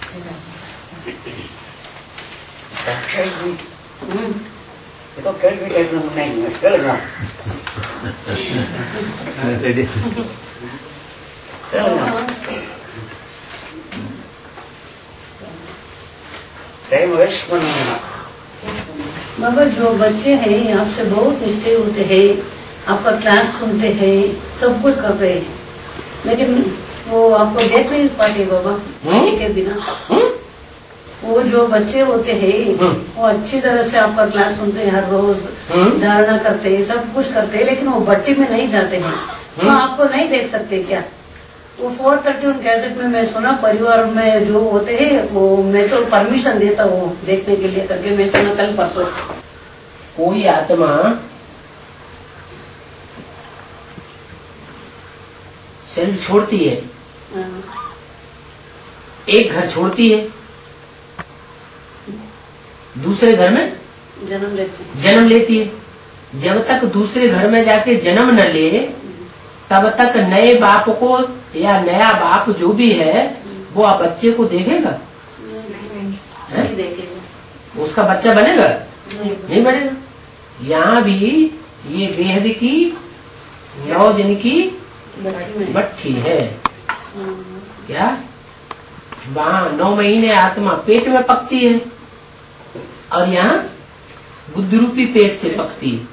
Có கேள்வி கேட்கணும்னா கேளுங்க टाइम वेस्ट करना। बाबा जो बच्चे हैं आपसे बहुत निश्चय होते हैं, आपका क्लास सुनते हैं, सब कुछ कर रहे हैं, लेकिन वो आपको देख नहीं पाते बाबा के बिना। वो जो बच्चे होते हैं वो अच्छी तरह से आपका क्लास सुनते हैं, हर रोज धारणा करते हैं, सब कुछ करते हैं, लेकिन वो भट्टी में नहीं जाते हैं, तो आपको नहीं देख सकते क्या? वो 431 कैसेट में मैं सुना, परिवार में जो होते हैं वो मैं तो परमिशन देता हूँ देखने के लिए करके, मैं सुना कल परसों। कोई आत्मा शरीर छोड़ती है, एक घर छोड़ती है, दूसरे घर में जन्म लेती है। जब तक दूसरे घर में जाके जन्म न ले तब तक नए बाप को या नया बाप जो भी है वो आप बच्चे को देखेगा? नहीं देखेगा। उसका बच्चा बनेगा? नहीं बनेगा। यहाँ भी ये बेहद की 9 दिन की भट्ठी है क्या? वहाँ 9 महीने आत्मा पेट में पकती है और यहाँ बुद्धि रूपी पेट से पकती है।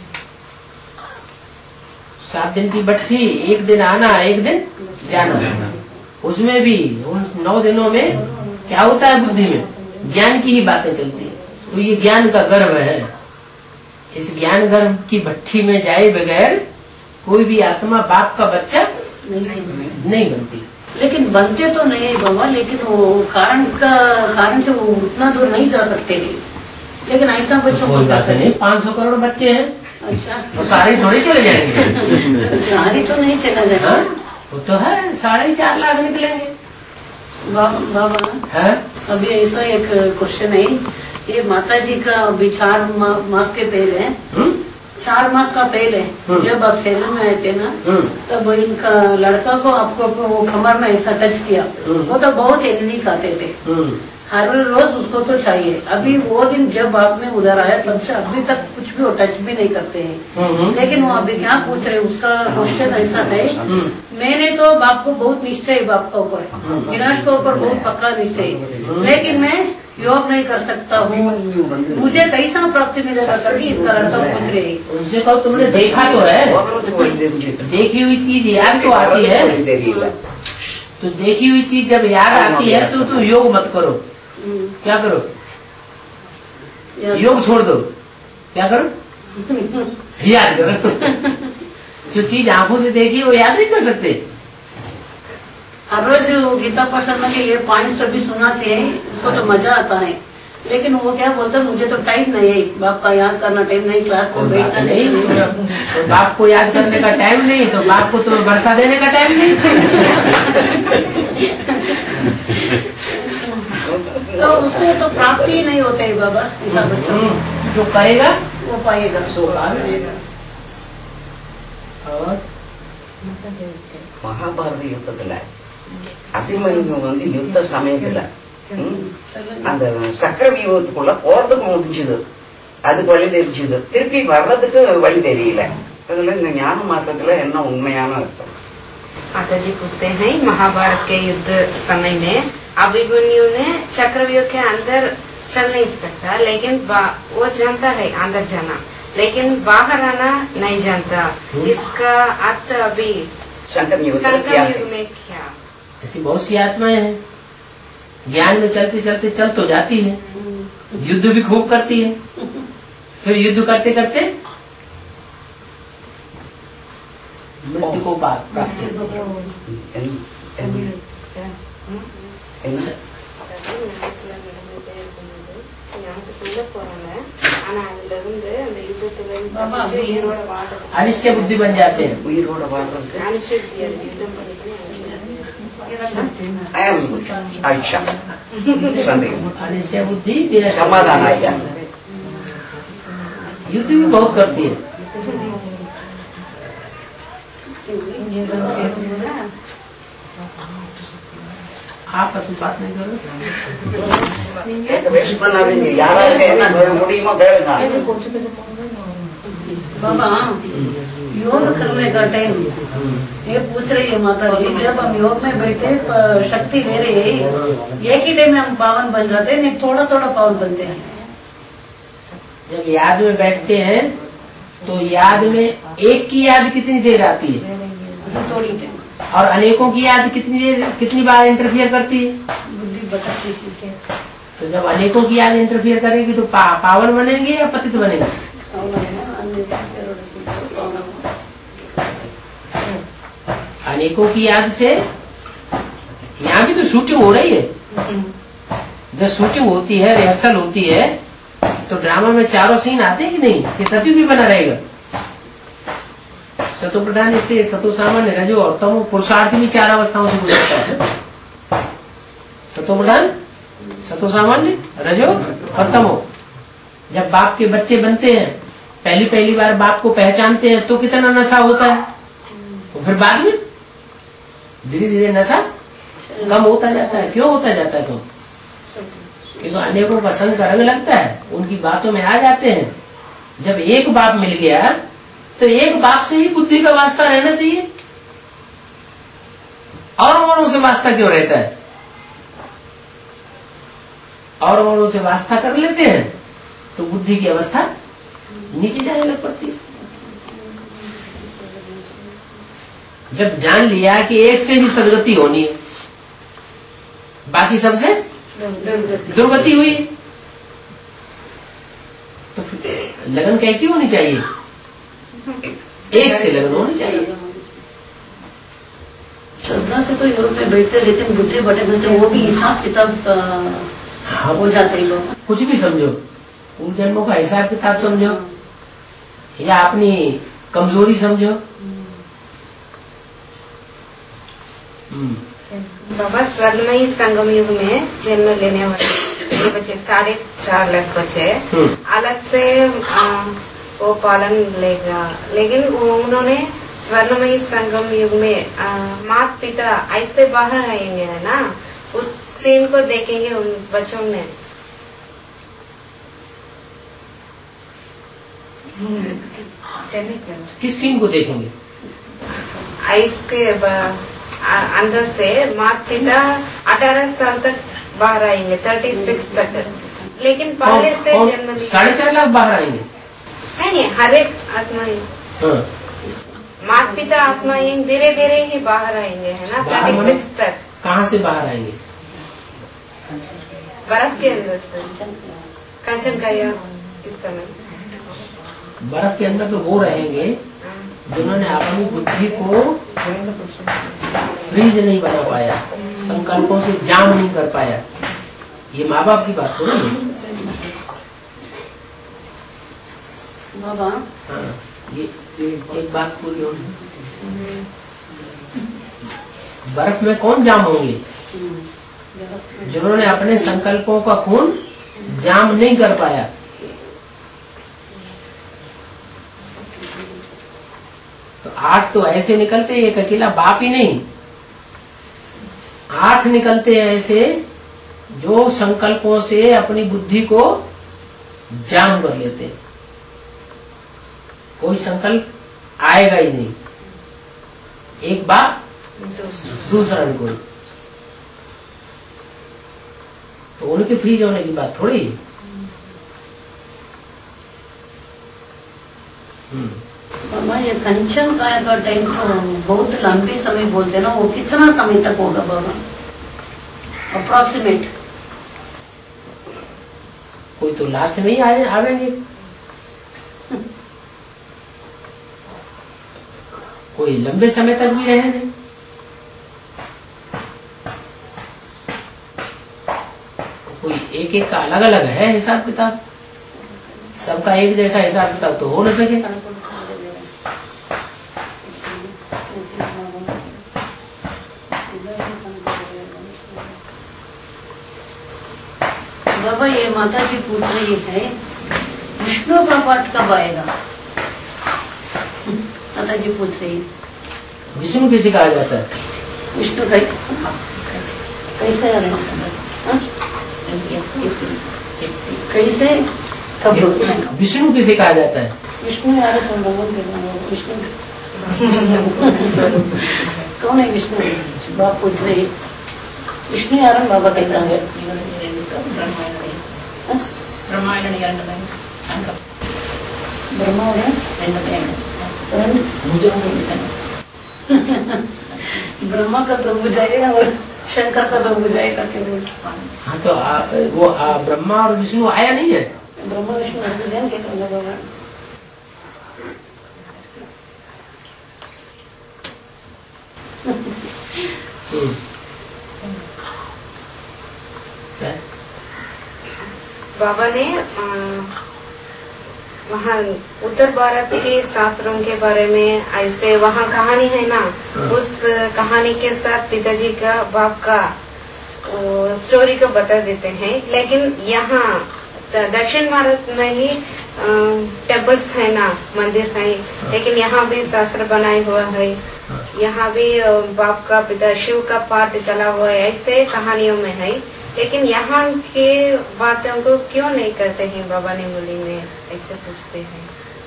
7 दिन की भट्ठी, एक दिन आना एक दिन जाना। उसमें भी उन 9 दिनों में क्या होता है? बुद्धि में ज्ञान की ही बातें चलती है। तो ये ज्ञान का गर्भ है। इस ज्ञान गर्भ की भट्ठी में जाए बगैर कोई भी आत्मा बाप का बच्चा नहीं बनती। लेकिन बनते तो नहीं है बाबा, लेकिन वो कारण से वो उतना दूर नहीं जा सकते हैं। लेकिन ऐसा बच्चों को नहीं, 500 करोड़ बच्चे हैं। अच्छा, तो सारे थोड़े चले जाएंगे? सारे तो नहीं चला जाएगा। वो तो है 4.5 लाख निकलेंगे बाबा। है अभी ऐसा एक क्वेश्चन है, ये माता जी का अभी 4 मास के पहले 4 मास का पहले जब आप सेल में आए थे ना, तब इनका लड़का को आपको वो कमर में ऐसा टच किया, वो तो बहुत एनर्जी खाते थे, हर रोज उसको तो चाहिए। अभी वो दिन जब आपने उधर आया तब से अभी तक कुछ भी वो टच भी नहीं करते हैं। लेकिन वो अभी क्या पूछ रहे, उसका क्वेश्चन ऐसा है, मैंने तो बाप को बहुत निश्चय है, बाप के ऊपर विनाश के ऊपर बहुत पक्का निश्चय है, लेकिन मैं योग नहीं कर सकता हूँ, मुझे कैसा प्राप्ति मिलेगा करके इनका लड़का पूछ रहे हैं। उनसे कहो तुमने देखा तो है, देखी हुई चीज याद तो आती है, तो देखी हुई चीज जब याद आती है तो तुम योग मत करो। क्या करो? योग छोड़ दो। क्या करो? याद करो। जो चीज आंखों से देखी वो याद नहीं कर सकते। हर रोज गीता पसंद के ये पॉइंट सभी सुनाते हैं, उसको तो मजा आता है, लेकिन वो क्या बोलता है, मुझे तो टाइम नहीं है, बाप का याद करना टाइम नहीं, क्लास में बैठना नहीं, तो बाप को याद करने का टाइम नहीं, तो बाप को तो वर्षा देने का टाइम नहीं। तो उसको तो प्राप्ति ही नहीं होते है बाबा। ऐसा बच्चों जो करेगा वो पाएगा, सो पाएगा। और மகாபாரத யுத்தத்துல அபிமன்யு யுத்த சமயத்துல அந்த சக்கர வியூகத்துக்குள்ள போறதுக்கு முடிஞ்சது, அதுக்கு வழி தெரிஞ்சது, திருப்பி வர்றதுக்கு வழி தெரியல। அதுல இந்த ஞான மார்க்கத்துல என்ன உண்மையான அர்த்தம்? माता जी पूछते हैं, महाभारत के युद्ध समय में अभिमन्यु ने चक्रव्यूह के अंदर चल नहीं सकता, लेकिन वो जानता है अंदर जाना, लेकिन बाहर आना नहीं जानता। इसका अर्थ अभी संगम युग में क्या? ऐसी बहुत सी आत्माएं हैं, ज्ञान में चलते चलते चल तो जाती है, युद्ध भी खूब करती है, फिर युद्ध करते करते मृत्यु को प्राप्त अनिश्चय बुद्धि बन जाते हैं। अनिश्चय बुद्धि समाधान आएगा। युद्ध भी बहुत करती है। आपस में बात नहीं करो। बाबा योग करने का टाइम ये पूछ रही है माता जी, जब हम योग में बैठे शक्ति ले रही है, एक ही टाइम में हम पावन बन जाते हैं, नहीं थोड़ा थोड़ा पावन बनते हैं। जब याद में बैठते हैं तो याद में एक की याद कितनी देर आती है, थोड़ी टाइम, और अनेकों की याद कितनी बार इंटरफियर करती है, बुद्धि भटकती है। तो जब अनेकों की याद इंटरफियर करेगी तो पावन बनेंगे या पतित बनेंगे? अनेकों की याद से यहाँ भी तो शूटिंग हो रही है। जब शूटिंग होती है, रिहर्सल होती है, तो ड्रामा में चारों सीन आते हैं कि नहीं, कि सतयुग भी बना रहेगा। सतो प्रधान स्थिति, सतो सामान्य, रजो और तमो, पुरुषार्थी भी चार अवस्थाओं से गुजरता है। सतो प्रधान, सतो सामान्य, रजो और तमो। जब बाप के बच्चे बनते हैं, पहली बार बाप को पहचानते हैं, तो कितना नशा होता है, तो फिर बाद में धीरे धीरे नशा कम होता जाता है। क्यों होता जाता है? क्योंकि अनेकों का संग का रंग लगता है, उनकी बातों में आ जाते हैं। जब एक बाप मिल गया तो एक बाप से ही बुद्धि का वास्ता रहना चाहिए, और से वास्ता क्यों रहता है? और से वास्ता कर लेते हैं तो बुद्धि की अवस्था नीचे जाने लग पड़ती है। जब जान लिया कि एक से ही सदगति होनी है, बाकी सबसे दुर्गति हुई, तो लगन कैसी होनी चाहिए? एक से लगन होनी चाहिए। श्रद्धा से तो योग में बैठते, लेकिन बुद्धि भटकने से वो भी हिसाब किताब हो जाते हैं लोग। कुछ भी समझो, उन जन्मों का हिसाब किताब समझो या अपनी कमजोरी समझो। बाबा, स्वर्णमयी संगम युग में जन्म लेने वाले ये बच्चे 4.5 लाख बच्चे अलग से वो पालन लेगा, लेकिन उन्होंने स्वर्णमयी संगम युग में माता पिता ऐसे बाहर आएंगे, है ना, उस सीन को देखेंगे उन बच्चों में। किस सीन को देखेंगे? इसके अंदर से माता पिता 18 साल तक बाहर आएंगे, 36 तक, लेकिन पहले से जन्म 4.5 लाख बाहर आएंगे। नहीं, हर एक आत्मा माता पिता आत्मा धीरे धीरे ही बाहर आएंगे, है ना, 36 तक। कहाँ से बाहर आएंगे? बर्फ के अंदर से, कंचन का इस समय बर्फ के अंदर तो वो रहेंगे जिन्होंने अपनी बुद्धि को फ्रीज नहीं बना पाया, संकल्पों से जाम नहीं कर पाया। ये माँ बाप की बात हो रही है। बाबा, हाँ, ये एक बात पूरी होगी। बर्फ में कौन जाम होंगे? जिन्होंने अपने संकल्पों का खून जाम नहीं कर पाया। तो 8 तो ऐसे निकलते, एक अकेला बाप ही नहीं, 8 निकलते हैं ऐसे जो संकल्पों से अपनी बुद्धि को जाम कर लेते हैं। कोई संकल्प आएगा ही नहीं, एक बाप दूसरा भी कोई, तो उनके फ्रीज होने की बात थोड़ी। मामा, ये कंचन का टाइम तो बहुत लंबी समय बोलते ना, वो कितना समय तक होगा बाबा अप्रोक्सीमेट? कोई तो लास्ट में ही आवेंगे, कोई लंबे समय तक भी रहेंगे। कोई एक का अलग अलग है हिसाब किताब, सबका एक जैसा हिसाब किताब तो हो न सके। बाबा, ये माता जी पूछ रही है विष्णु प्रपाठ कब आएगा? माता जी पूछ रही है। विष्णु किसे कहा जाता है? विष्णु का कैसे आने कैसे कब विष्णु किसे कहा जाता है? विष्णु यार विष्णु कौन है विष्णु? बाप पूछ रहे विष्णु यार बाबा कहता है ब्रह्मा ब्रह्मा का तो बुझाएगा और शंकर का तो बुझाएगा क्या बोल? हाँ तो वो ब्रह्मा और विष्णु आया नहीं है? ब्रह्मा विष्णु ध्यान क्या करना बाबा? बाबा ने वहाँ उत्तर भारत के शास्त्रों के बारे में ऐसे वहाँ कहानी है ना, उस कहानी के साथ पिताजी का बाप का स्टोरी को बता देते हैं। लेकिन यहाँ दक्षिण भारत में ही टेम्पल्स है ना, मंदिर है, लेकिन यहाँ भी शास्त्र बनाए हुआ है, यहाँ भी बाप का पिता शिव का पाठ चला हुआ है, ऐसे कहानियों में है। लेकिन यहाँ के बातों को क्यों नहीं करते हैं बाबा ने मुली में, ऐसे पूछते हैं।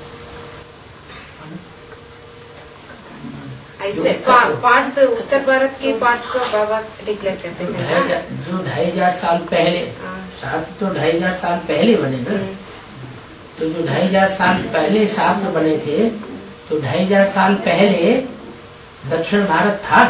ऐसे पार्ट्स उत्तर भारत के पार्ट्स को बाबा डिक्लेयर करते हैं जो 2500 साल पहले, शास्त्र तो 2500 साल पहले बने ना, तो जो 2500 साल पहले शास्त्र बने थे, तो 2500 साल पहले दक्षिण भारत था?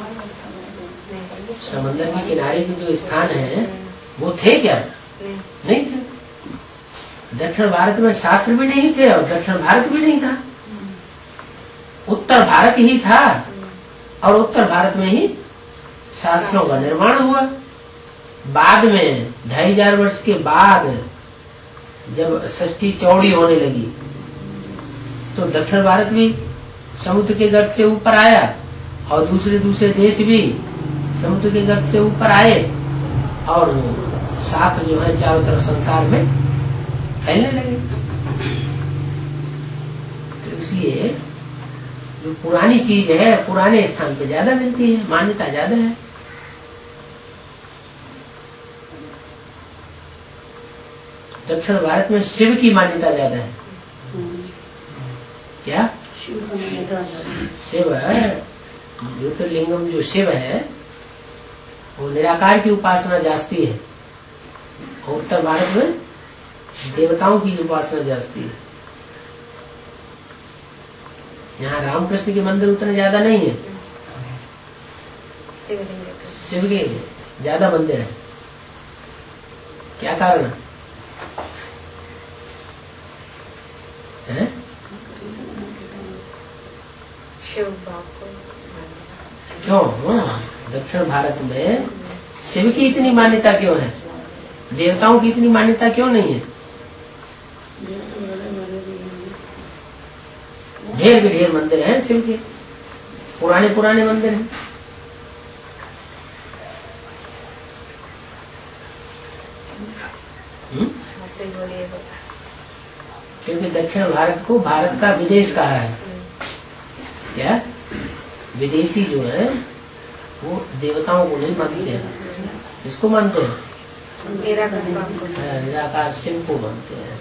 समंदर के किनारे के जो स्थान है वो थे क्या? नहीं थे। दक्षिण भारत में शास्त्र भी नहीं थे और दक्षिण भारत भी नहीं था, उत्तर भारत ही था, और उत्तर भारत में ही शास्त्रों का निर्माण हुआ। बाद में 2500 वर्ष के बाद जब सृष्टि चौड़ी होने लगी तो दक्षिण भारत भी समुद्र के गर्त से ऊपर आया और दूसरे देश भी समुद्र के गर्त से ऊपर आए, और शास्त्र जो है चारों तरफ संसार में फैलने लगे। तो इसलिए जो पुरानी चीज है पुराने स्थान पे ज्यादा मिलती है, मान्यता ज्यादा है। दक्षिण भारत में शिव की मान्यता ज्यादा है। क्या? शिव है, ज्योतिर्लिंगम जो शिव है वो निराकार की उपासना जास्ती है, और उत्तर भारत में देवताओं की उपासना जास्ती है। यहाँ रामकृष्ण के मंदिर उतने ज्यादा नहीं है, शिव के ज्यादा मंदिर है। क्या कारण है? क्यों दक्षिण भारत में शिव की इतनी मान्यता क्यों है? देवताओं की इतनी मान्यता क्यों नहीं है? ढेर के ढेर मंदिर हैं शिव के, पुराने मंदिर हैं। क्योंकि दक्षिण भारत को भारत का विदेश कहा है। क्या? विदेशी जो है वो देवताओं को नहीं मानते हैं, किसको मानते हैं? निराकार शिव को मानते हैं।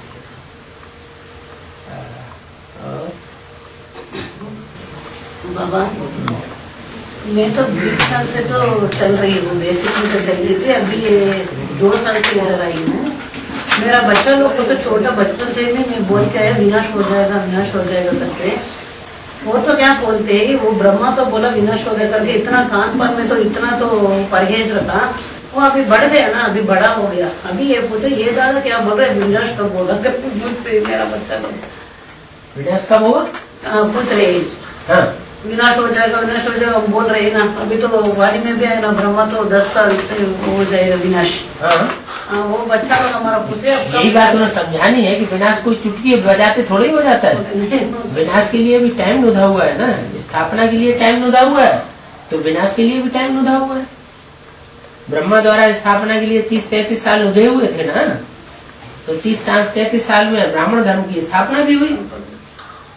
बाबा मैं तो 20 साल से तो चल रही हूँ, बेसिकली तो चल रही थी, अभी ये 2 साल से इधर आई हूँ। मेरा बच्चा लोग को तो छोटा बचपन से ही मैं बोल के आया विनाश हो जाएगा करके। वो तो क्या बोलते हैं, वो ब्रह्मा तो बोला विनाश हो गया करके, इतना कान पान में तो इतना तो परहेज रखा, वो अभी बढ़ गया ना, अभी बड़ा हो गया। अभी ये बोलते ये दादा क्या बोल रहे विनाश कब होगा पूछते मेरा बच्चा लोग। विनाश कब होगा? पूछ रहे विनाश हो जाएगा बोल रहे ना। अभी तो वाणी में भी है ना, ब्रह्मा तो 10 साल से हो जाएगा विनाश। वो बच्चा लोग हमारा पूछे। यही बात उन्हें समझानी है कि विनाश कोई चुटकी बजाते थोड़ी हो जाता है। विनाश के लिए भी टाइम नुदा हुआ है ना, स्थापना के लिए टाइम नुदा हुआ है, तो विनाश के लिए भी टाइम नुदा हुआ है। ब्रह्मा द्वारा स्थापना के लिए 30-33 साल नुदे हुए थे ना, तो 30-33 साल में ब्राह्मण धर्म की स्थापना भी हुई।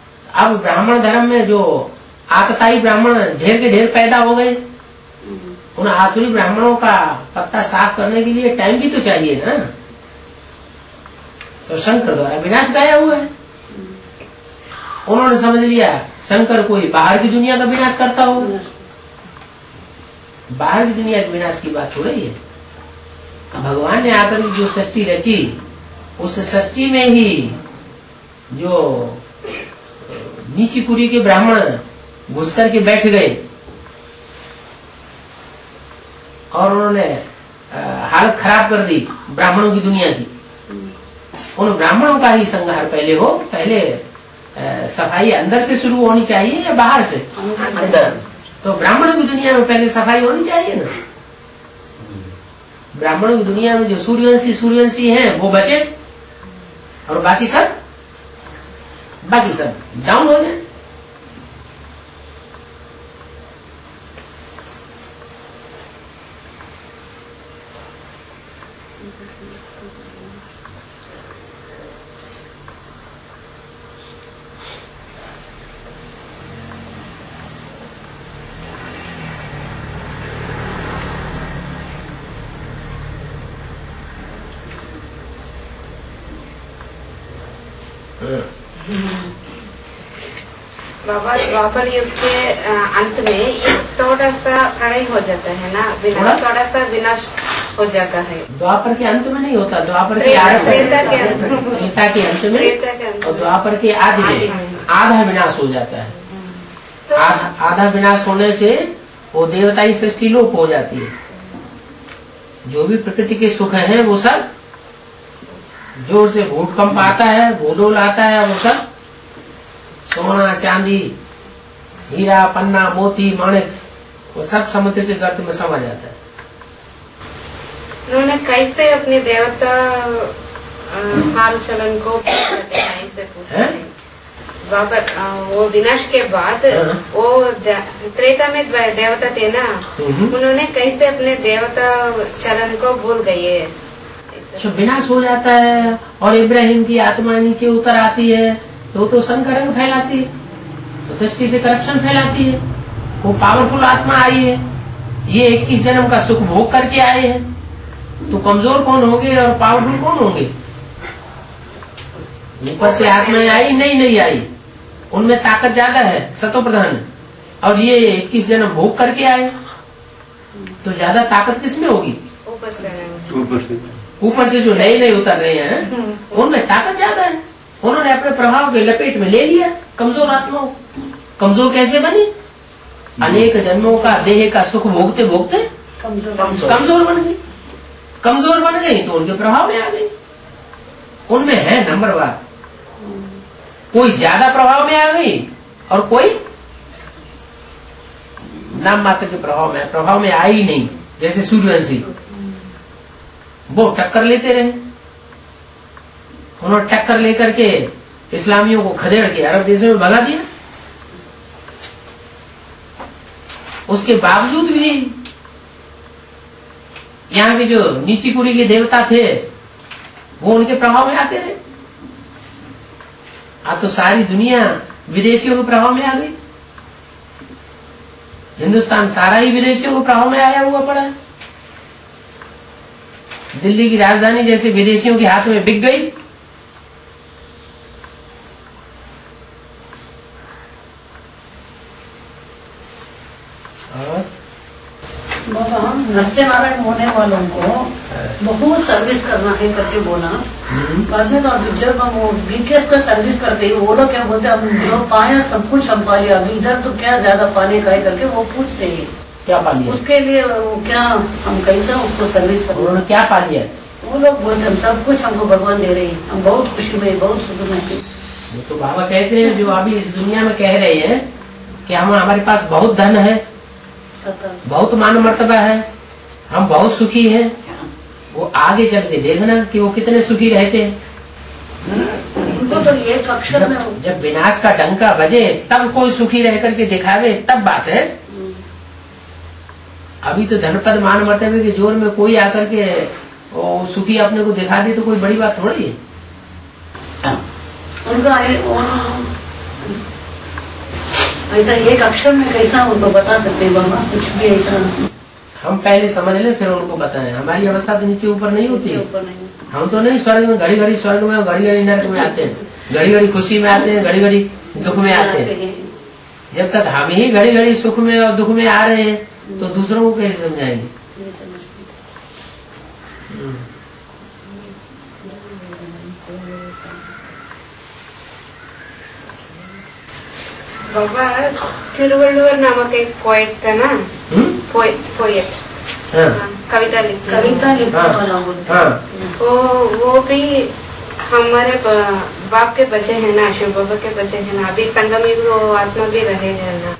अब ब्राह्मण धर्म में जो आकताई ब्राह्मण ढेर के ढेर पैदा हो गए, उन आसुरी ब्राह्मणों का पत्ता साफ करने के लिए टाइम भी तो चाहिए ना। तो शंकर द्वारा विनाश गाया हुआ है। उन्होंने समझ लिया शंकर कोई बाहर की दुनिया का विनाश करता हो। बाहर की दुनिया के विनाश की बात थोड़ी है। भगवान ने आकर जो सृष्टि रची, उस सृष्टि में ही जो नीची कुरी के ब्राह्मण घुस करके बैठ गए और उन्होंने हालत खराब कर दी ब्राह्मणों की दुनिया की। उन ब्राह्मणों का ही संहार पहले हो। पहले सफाई अंदर से शुरू होनी चाहिए या बाहर से? अंदर। तो ब्राह्मणों की दुनिया में पहले सफाई होनी चाहिए ना। ब्राह्मणों की दुनिया में जो सूर्यवंशी हैं वो बचे और बाकी सब डाउन हो जाए। बाबा द्वापर युग के अंत में एक थोड़ा सा प्रलय हो जाता है ना, थोड़ा सा विनाश हो जाता है। द्वापर के अंत में नहीं होता, द्वापर के त्रेता के अंत में और द्वापर के आदि में आधा विनाश हो जाता है। तो आधा विनाश होने से वो देवताई सृष्टि लोप हो जाती है। जो भी प्रकृति के सुख हैं वो सब, जोर से भूकंप आता है, भूडोल आता है, वो सब सोना चांदी हीरा पन्ना मोती माणिक वो सब समुद्र से गर्त में समा जाता है। उन्होंने कैसे अपने देवता हाल चलन को ऐसे पूछा वो विनाश के बाद वो त्रेता में देवता थे ना, उन्होंने कैसे अपने देवता चलन को भूल गए? विनाश हो जाता है और इब्राहिम की आत्मा नीचे उतर आती है तो संकरंग फैलाती है, तो दृष्टि से करप्शन फैलाती है। वो पावरफुल आत्मा आई है, ये 21 जन्म का सुख भोग करके आए हैं, तो कमजोर कौन होंगे और पावरफुल कौन होंगे? ऊपर से आत्माएं आई नहीं आई, उनमें ताकत ज्यादा है, सतो प्रधान, और ये 21 जन्म भोग करके आए, तो ज्यादा ताकत किसमें होगी? ऊपर से जो नए उतर रहे हैं उनमें ताकत ज्यादा है। उन्होंने अपने प्रभाव के लपेट में ले लिया कमजोर आत्माओं। कमजोर कैसे बनी? अनेक जन्मों का देह का सुख भोगते भोगते कमजोर बन गई। कमजोर बन गई तो उनके प्रभाव में आ गई। उनमें है नंबरवार, कोई ज्यादा प्रभाव में आ गई और कोई नाम मात्र के प्रभाव में आई नहीं। जैसे सूर्यवंशी, वो टक्कर लेते रहे, उन्होंने टक्कर लेकर के इस्लामियों को खदेड़ के अरब देशों में भगा दिया। उसके बावजूद भी यहाँ के जो नीची कुरी के देवता थे वो उनके प्रभाव में आते रहे। अब तो सारी दुनिया विदेशियों के प्रभाव में आ गई। हिंदुस्तान सारा ही विदेशियों के प्रभाव में आया हुआ पड़ा है। दिल्ली की राजधानी जैसे विदेशियों के हाथ में बिक गई। बाबा सत्यनारायण होने वालों को बहुत सर्विस करना है करके बोला। बाद में तो अभी जब हम वो बीकेएस का सर्विस करते हैं वो लोग क्या बोलते हैं, हम जो पाया सब कुछ हम पा लिया, अभी इधर तो क्या ज्यादा पाने का है करके वो पूछते हैं क्या पा लिया। उसके लिए वो क्या हम कैसे उसको सर्विस करें? उन्होंने क्या पा लिया? वो लोग बोलते हम सब कुछ हमको भगवान दे रहे हैं, हम बहुत खुशी में बहुत सुख में। वो तो बाबा कहते हैं जो अभी इस दुनिया में कह रहे हैं कि हमारे पास बहुत धन है, बहुत मान मर्तबा है, हम बहुत सुखी हैं, वो आगे चल के देखना कि वो कितने सुखी रहते हैं। तो एक अक्षर में जब विनाश का डंका बजे तब कोई सुखी रह करके दिखावे तब बात है। अभी तो धनपद मान मर्तबे के जोर में कोई आकर के वो सुखी अपने को दिखा दे तो कोई बड़ी बात थोड़ी है। उनका ऐसा एक अक्षर में कैसा उनको बता सकते हैं बाबा? कुछ भी ऐसा हम पहले समझ लें फिर उनको बताएं। हमारी अवस्था तो नीचे ऊपर नहीं होती। हम तो नहीं स्वर्ग में घड़ी घड़ी स्वर्ग में, घड़ी घड़ी नरक में आते हैं, घड़ी घड़ी खुशी में आते हैं, घड़ी घड़ी दुख में आते हैं। जब तक हम ही घड़ी घड़ी सुख में और दुख में आ रहे हैं तो दूसरों को कैसे समझाएंगे? बाबा तिरुवल्लुवर नामक एक पोएट था ना, पोएट कविता लिखता वो भी हमारे बाप के बच्चे हैं ना, शिव बाबा के बच्चे हैं ना। अभी संगम युग वो आत्मा भी रहेगा ना।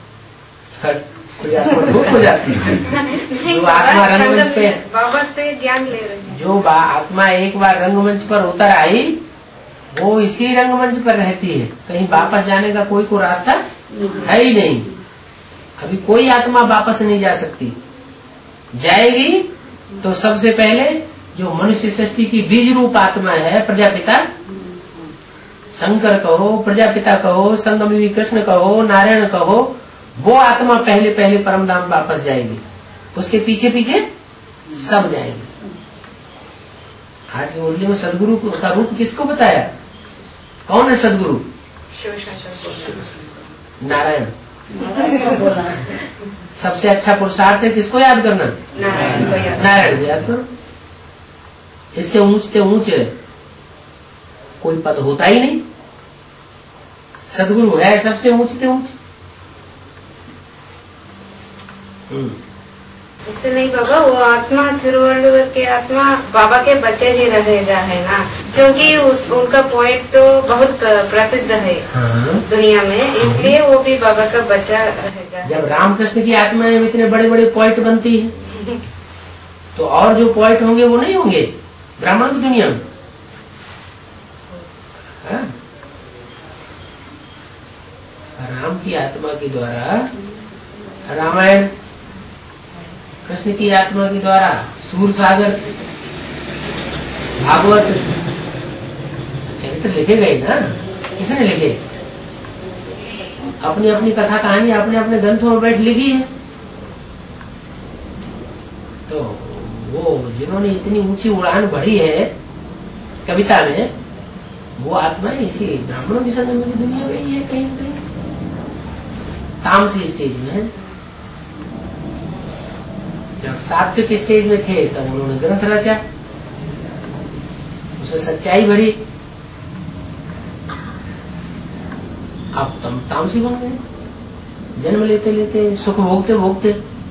जो आत्मा रंगमंच पे बाबा से ज्ञान ले रहे हैं, जो आत्मा एक बार रंगमंच पर उतर आई वो इसी रंगमंच पर रहती है। कहीं वापस जाने का कोई रास्ता है ही नहीं। अभी कोई आत्मा वापस नहीं जा सकती। जाएगी तो सबसे पहले जो मनुष्य सृष्टि की बीज रूप आत्मा है, प्रजापिता शंकर कहो, प्रजापिता कहो, संगमयुगी कृष्ण कहो, नारायण कहो, वो आत्मा पहले पहले परम धाम वापस जाएगी। उसके पीछे पीछे सब जाएंगे। आज की मुरली में सदगुरु का रूप किसको बताया? कौन है सदगुरु? नारायण। सबसे अच्छा पुरुषार्थ है किसको याद करना? नारायण को याद करो। इससे ऊंचते ऊंचे कोई पद होता ही नहीं। सदगुरु है सबसे ऊंचते ऊंचे। इससे नहीं बाबा, वो आत्मा तिरुवल्लुवर के आत्मा बाबा के बच्चे ही रहेगा है ना, क्योंकि उनका पोएट तो बहुत प्रसिद्ध है दुनिया में, इसलिए वो भी बाबा का बच्चा रहेगा। जब रामकृष्ण की आत्माएं इतने बड़े बड़े पोएट बनती है तो और जो पोएट होंगे वो नहीं होंगे ब्राह्मण की दुनिया में? राम की आत्मा के द्वारा रामायण, कृष्ण की आत्मा के द्वारा सूर सागर, भागवत चरित्र लिखे गए ना। किसने लिखे? अपनी अपनी कथा कहानी अपने अपने ग्रंथों में बैठ लिखी है। तो वो जिन्होंने इतनी ऊंची उड़ान भरी है कविता में, वो आत्माएं इसी ब्राह्मणों की संगम की दुनिया में ही है, कहीं न कहीं तामसी स्टेज में। जब सात्विक स्टेज में थे तब उन्होंने ग्रंथ रचा, उसमें सच्चाई भरी। अब तुम तामसी बन गए, जन्म लेते लेते सुख भोगते भोगते।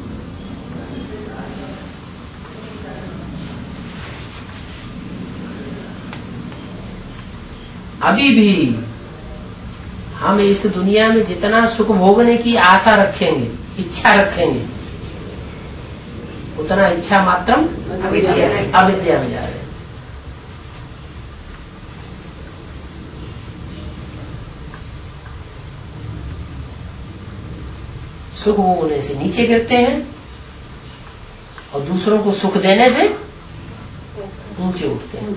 अभी भी हम इस दुनिया में जितना सुख भोगने की आशा रखेंगे, इच्छा रखेंगे, उतना इच्छा मात्रम अविद्या में जा रहे हैं। सुख भोगने से नीचे गिरते हैं और दूसरों को सुख देने से ऊंचे उठते हैं।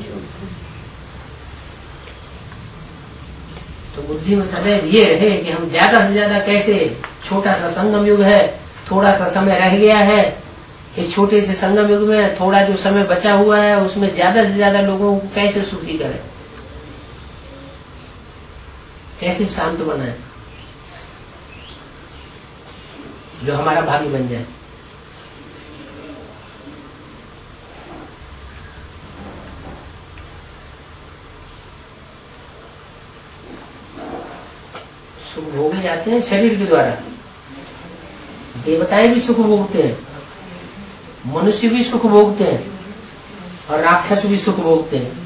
तो बुद्धि में सदैव ये रहे कि हम ज्यादा से ज्यादा कैसे, छोटा सा संगम युग है, थोड़ा सा समय रह गया है, इस छोटे से संगम युग में थोड़ा जो समय बचा हुआ है उसमें ज्यादा से ज्यादा लोगों को कैसे सुखी करें, कैसे शांत बनाए, जो हमारा भागी बन जाए। सुख भोगे जाते हैं शरीर के द्वारा। देवताएं भी सुख भोगते हैं, मनुष्य भी सुख भोगते हैं और राक्षस भी सुख भोगते हैं।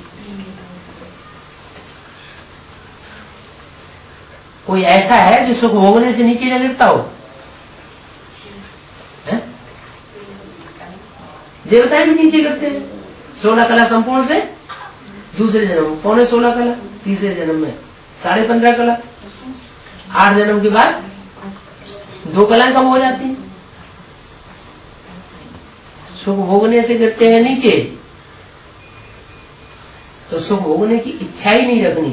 कोई ऐसा है जो सुख भोगने से नीचे न गिरता हो? देवताएं भी नीचे गिरते हैं। 16 कला संपूर्ण से दूसरे जन्म, 15.5 कला तीसरे जन्म में, 15.5 कला, 8 जन्म के बाद 2 कलाएं कम हो जाती हैं। सुख भोगने से गिरते हैं नीचे, तो सुख भोगने की इच्छा ही नहीं रखनी।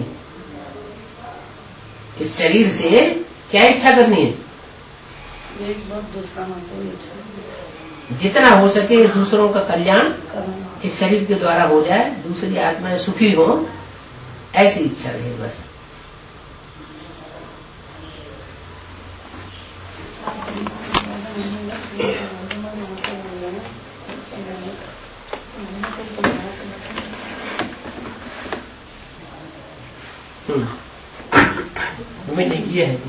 इस शरीर से क्या इच्छा करनी है? एक बार दूसरा जितना हो सके दूसरों का कल्याण इस शरीर के द्वारा हो जाए, दूसरी आत्माएं सुखी हो, ऐसी इच्छा रहे बस। नहीं ये है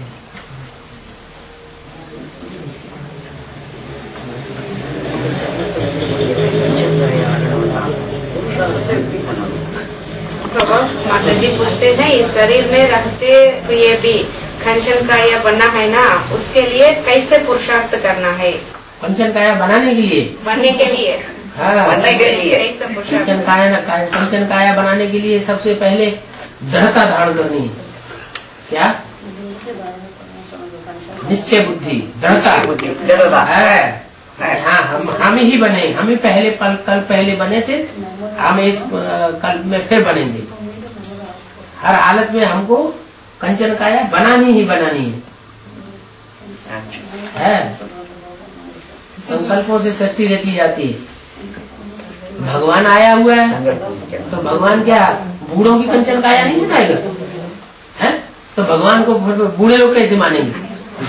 माता जी पूछते हैं इस शरीर में रहते हुए भी कंचन काया बनना है ना, उसके लिए कैसे पुरुषार्थ करना है? कंचन काया बनाने के लिए, बनने के लिए, हाँ बनने के लिए कैसे पुरुषार्थ? कंचन काया बनाने के लिए सबसे पहले दृढ़ता धारण करनी है। क्या? निश्चय बुद्धि, दृढ़ता है। हाँ, हम ही बने, हम ही पहले कल पहले बने थे, हम इस कल में फिर बनेंगे। हर हालत में हमको कंचन काया बनानी ही बनानी है। संकल्पों से सृष्टि रची जाती है। भगवान आया हुआ है तो भगवान क्या बूढ़ों की कंचन काया नहीं बनाएगा? है तो भगवान को बूढ़े लोग कैसे मानेंगे?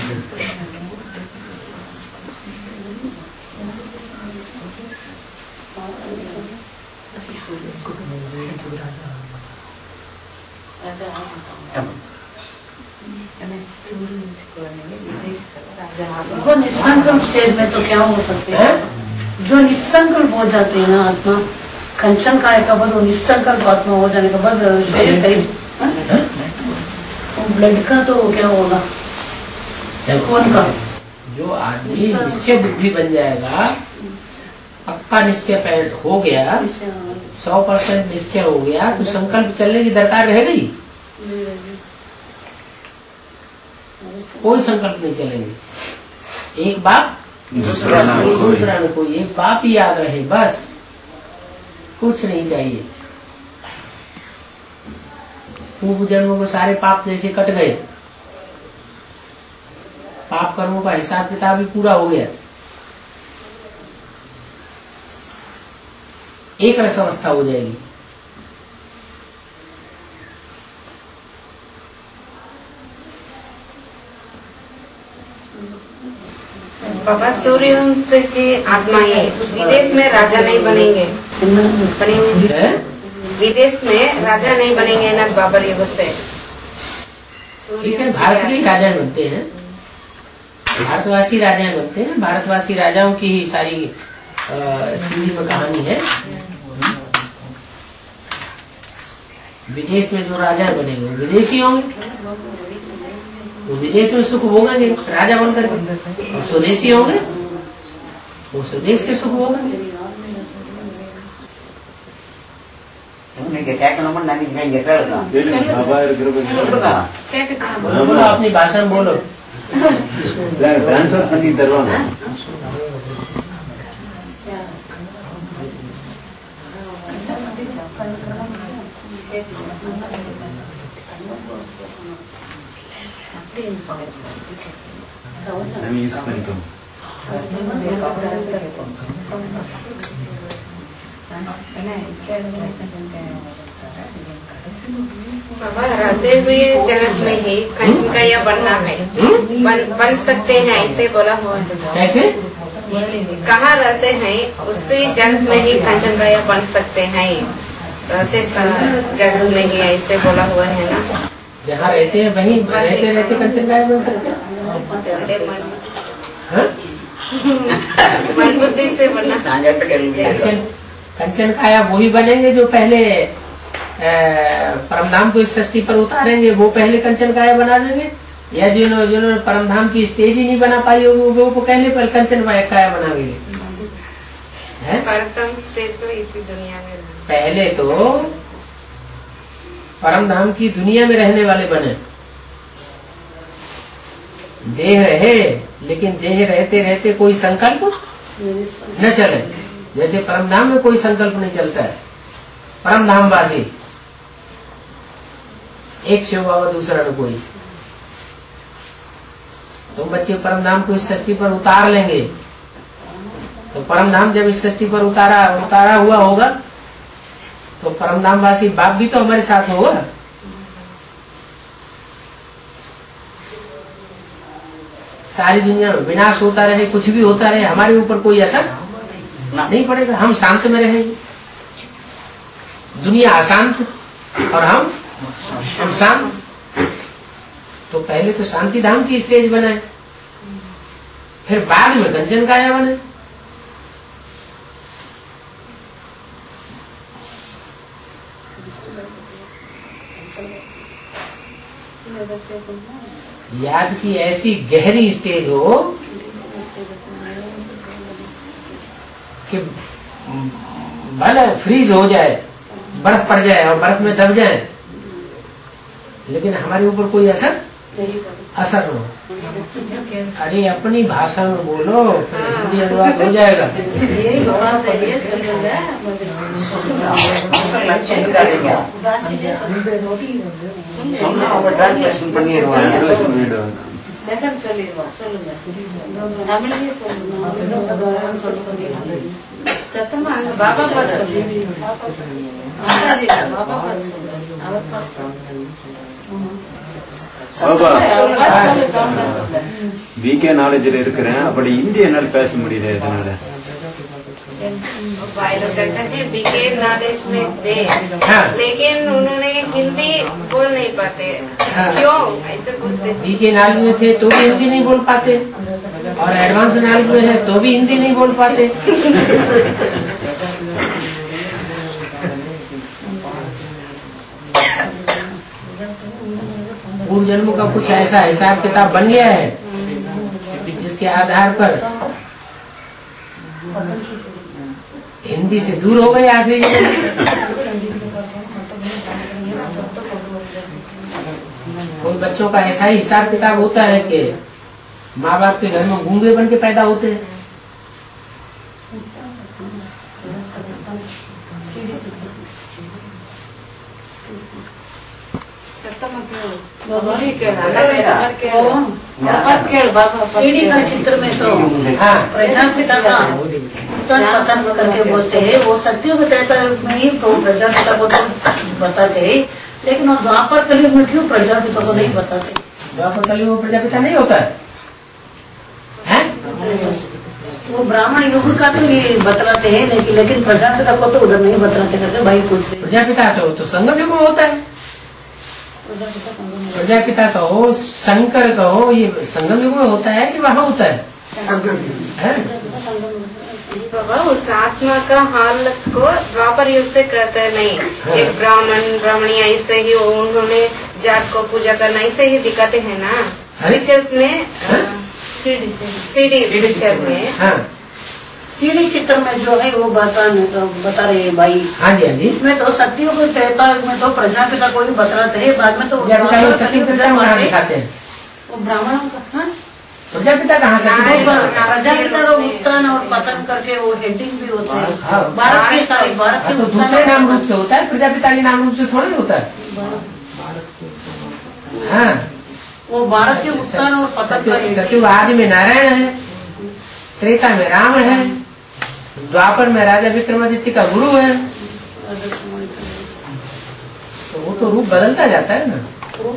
वो निसंकल्प शरीर में तो क्या हो सकते हैं? जो निसंकल्प हो जाते हैं ना आत्मा, कंचन काय का बाद वो निसंकल्प आत्मा हो जाने के बाद शरीर का ब्लड का तो क्या होगा? कौन का? जो आदमी निश्चय बुद्धि बन जाएगा, पक्का निश्चय हो गया, 100% निश्चय हो गया, तो संकल्प चलने की दरकार रह गई? कोई संकल्प नहीं चलेंगे। एक बाप दूसरा न कोई, एक बाप ही याद रहे बस, कुछ नहीं चाहिए। पूर्व जन्मों को सारे पाप जैसे कट गए, पाप कर्मों का हिसाब किताब भी पूरा हो गया, एक रस अवस्था हो जाएगी। बाबा सूर्यवंश की आत्माएं विदेश में राजा नहीं बनेंगे? विदेश में राजा नहीं बनेंगे ना बाबर युग से? ठीक है, भारत के राजा बनते हैं, भारतवासी राजा बनते हैं। भारतवासी राजाओं की ही सारी सीधी में कहानी है। विदेश में जो राजा बनेंगे वो विदेशी होंगे, वो विदेश में सुख भोगेंगे राजा बनकर के, और स्वदेशी होंगे वो स्वदेश के सुख भोगेंगे। बोलो, अपनी भाषा में बोलो। बाबा रहते हुए जगत में ही कंचन काया बनना है, बन सकते हैं ऐसे बोला हुआ है। कैसे? कहाँ रहते हैं उससे जगत में ही कंचन काया बन सकते हैं, रहते जगत में ही ऐसे बोला हुआ है ना। जहाँ रहते हैं वहीं रहते रहते कंचन काया बन सकते हैं। मन बुद्धि से बनना। कंचन काया वही बनेंगे जो पहले परमधाम को इस सृष्टि पर उतारेंगे, वो पहले कंचन काया बना देंगे, या जिन्होंने परमधाम की स्टेज ही नहीं बना पाई होगी वो पहले कंचन काया बनाएंगे। स्टेज पर इसी दुनिया में पहले तो परमधाम की दुनिया में रहने वाले बने। देह रहे लेकिन देह रहते रहते कोई संकल्प न चले, जैसे परमधाम में कोई संकल्प नहीं चलता है। परमधामवासी एक शिव बाबा दूसरा न कोई। तुम बच्चे परमधाम को इस सृष्टि पर उतार लेंगे तो परमधाम जब इस सृष्टि पर उतारा हुआ होगा तो परमधामवासी बाप भी तो हमारे साथ होगा। सारी दुनिया में विनाश होता रहे, कुछ भी होता रहे, हमारे ऊपर कोई असर नहीं पड़ेगा। हम शांत में रहेंगे, दुनिया अशांत और हम शांत। तो पहले तो शांति धाम की स्टेज बनाए, फिर बाद में कंचन काया बने। याद की ऐसी गहरी स्टेज हो कि भले फ्रीज हो जाए, बर्फ पड़ जाए और बर्फ में दब जाए, लेकिन हमारे ऊपर कोई असर न हो। अरे अपनी भाषा में बोलो, फिर हिंदी अनुवाद हो जाएगा। வீக்கே நாலேஜில் இருக்கிறேன், அப்படி ஹிந்தி என்னால் பேச முடியல। இதனால बीके नॉलेज में थे, लेकिन उन्होंने हिंदी बोल नहीं पाते। क्यों ऐसे बोलते? बीके नॉलेज में थे तो भी हिंदी नहीं बोल पाते, और एडवांस नॉलेज में है तो भी हिंदी नहीं बोल पाते। पूर्व जन्म का कुछ ऐसा हिसाब किताब बन गया है जिसके आधार पर हिंदी से दूर हो गए आखिरी जन्म। कोई बच्चों का ऐसा ही हिसाब किताब होता है कि माँ बाप के घर में गूंगे बन के पैदा होते हैं। सीढ़ी का चित्र में तो प्रजापिता का उत्तर पतन करके बोलते हैं। वो सत्युग त्रेता युग में ही तो प्रजापिता को तो बताते हैं, लेकिन वो द्वापर कलयुग में क्यों प्रजापिता को नहीं बताते? द्वापर कलयुग में प्रजापिता नहीं होता है? वो ब्राह्मण युग का तो ये बतलाते हैं, लेकिन प्रजापिता को तो उधर नहीं बतलाते करते। भाई कुछ प्रजापिता तो संगम युग में होता है। प्रजापिता कहो, शंकर कहो, ये संगम युग में होता है कि वहाँ होता है? बाबा उस आत्मा का हालत को द्वापर युग से कहते नहीं। एक ब्राह्मणी ऐसे ही उन्होंने जात को पूजा करना ऐसे ही दिखाते हैं ना पिक्चर्स में, सीडी पिक्चर में। सीढ़ी चित्र में जो है वो बता रहे हैं भाई। हाँ जी, हाँ जी। इसमें तो सत्युग को त्रेता में तो प्रजापिता को ही बतलाते हैं, बाद में तो दिखाते हैं वो ब्राह्मणों का। प्रजापिता कहाँ से? प्रजापिता का उत्थान और पतन करके वो हेडिंग भी होते हैं। भारत के सारे भारत के तो दूसरे नाम रूप से होता है, प्रजापिता के नाम रूप से थोड़ा ही होता है। हाँ, वो भारत के उत्थान और पतन। सत्युग आदि में नारायण है, त्रेता में राम है, द्वापर में राजा विक्रमादित्य का गुरु है। तो वो तो रूप बदलता जाता है ना।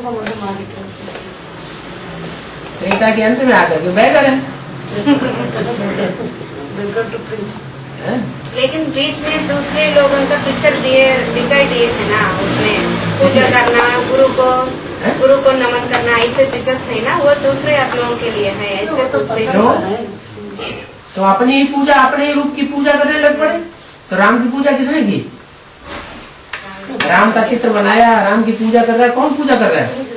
त्रेता के अंत में आकर के बैगर है। लेकिन बीच में दूसरे लोगों का पिक्चर दिखाई दिए थे ना, उसमें पूजा करना, गुरु को नमन करना, ऐसे पिक्चर्स नहीं ना, वो दूसरे आत्माओं के लिए है। ऐसे पूछते हैं तो अपनी ही पूजा, अपने ही रूप की पूजा करने लग पड़े। तो राम की पूजा किसने की? राम का चित्र बनाया, राम की पूजा कर रहा है। कौन पूजा कर रहा है?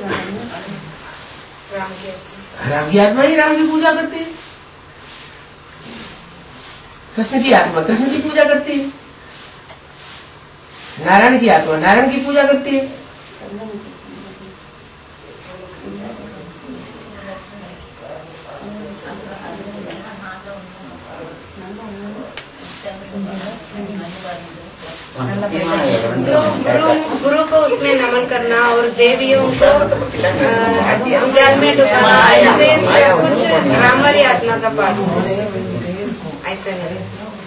राम की आत्मा ही राम की पूजा करती है। कृष्ण की आत्मा कृष्ण की पूजा करती है। नारायण की आत्मा नारायण की पूजा करती है। तो गुरु को उसमें नमन करना और देवियों को जल में डुबाना, ऐसे सब कुछ राम वाली आत्मा का पास है। ऐसे नहीं।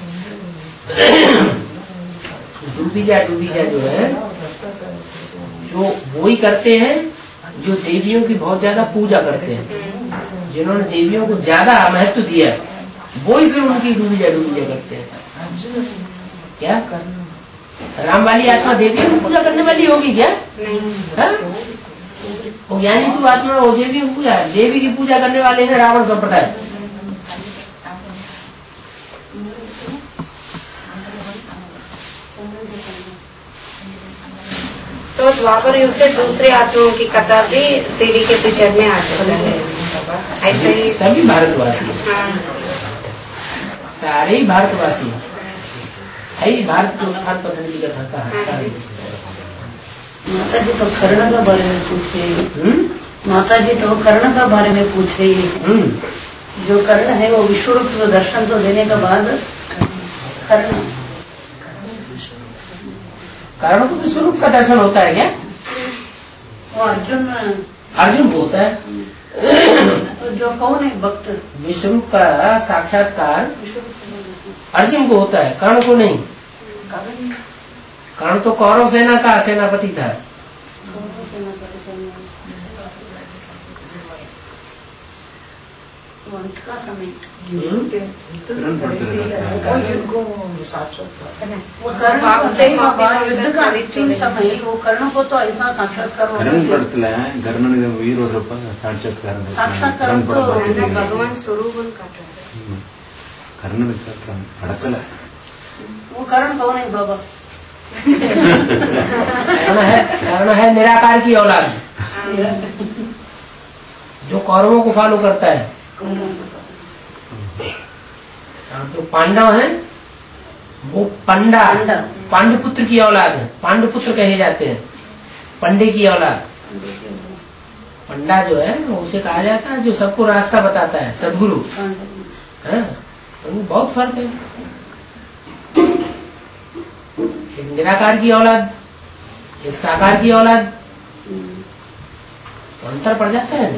डूबीजा जो है, जो वो ही करते हैं जो देवियों की बहुत ज्यादा पूजा करते हैं, जिन्होंने देवियों को ज्यादा महत्व दिया है, वो ही फिर उनकी डूबीजा करते हैं। क्या राम वाली आत्मा देवियों की पूजा करने वाली होगी क्या? नहीं। वो ज्ञानी तू आत्मा वो देवी की पूजा, देवी की पूजा करने वाले हैं रावण संप्रदाय। तो द्वापर युग से दूसरे आत्माओं की कथा भी सीढ़ी के पिक्चर में आ जाता है। ऐसे ही सभी भारतवासी, सारे ही भारतवासी भारत के उत्थान पतन की कथा का। माता जी तो कर्ण का बारे में पूछ रही है। माता जी तो कर्ण का बारे में पूछ रही है। जो कर्ण है वो विश्वरूप दर्शन तो देने के बाद कर्ण को विश्वरूप का दर्शन होता है क्या? वो अर्जुन को होता है। तो जो कौन है भक्त, विश्वरूप का साक्षात्कार अर्जुन को होता है, कर्ण को नहीं। कर्ण तो कौरव सेना का सेनापति था। का समय कर्ण युद्ध का अंतिम समय वो कर्ण को तो ऐसा साक्षात्कार पड़ता है। कर्णन वीर साक्षात्कार भगवान स्वरूप कर्णन अड़कल वो कर्ण कौन है बाबा? कर्ण है निराकार की औलाद, जो कौरवों को फॉलो करता है। जो पांडव है वो पांडुपुत्र की औलाद है। पांडुपुत्र कहे जाते हैं, पंडे की औलाद। पंडा जो है वो उसे कहा जाता है जो सबको रास्ता बताता है, सदगुरु है। तो बहुत फर्क है। एक निराकार की औलाद, एक साकार की औलाद, तो अंतर पड़ जाता है।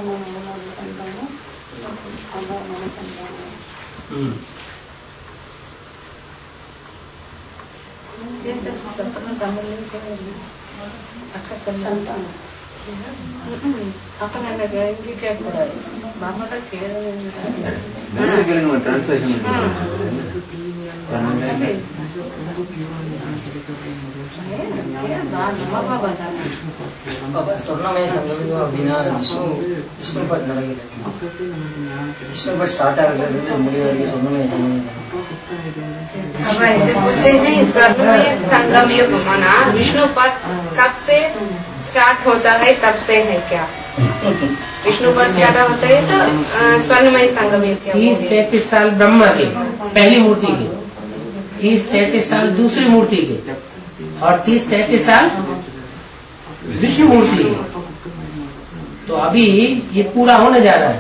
ಸ್ವರ್ಣಮಯ ಸಂಗಮ அப்படின்னா விஷ்ணு பாட்டு நடக்கிறது. விஷ்ணு பாட்டு ஸ்டார்ட் ஆகுறது முடிவு வரைக்கும் சொர்ணமய संगम। अब ऐसे बोलते हैं स्वर्णमय संगम युग माना विष्णु पद कब से स्टार्ट होता है, तब से है क्या? विष्णु पद स्टार्ट होता है तो स्वर्णमय संगम युग। 30-33 साल ब्रह्मा के पहली मूर्ति के, 30-33 साल दूसरी मूर्ति के, और 30-33 साल विष्णु मूर्ति के। तो अभी ये पूरा होने जा रहा है।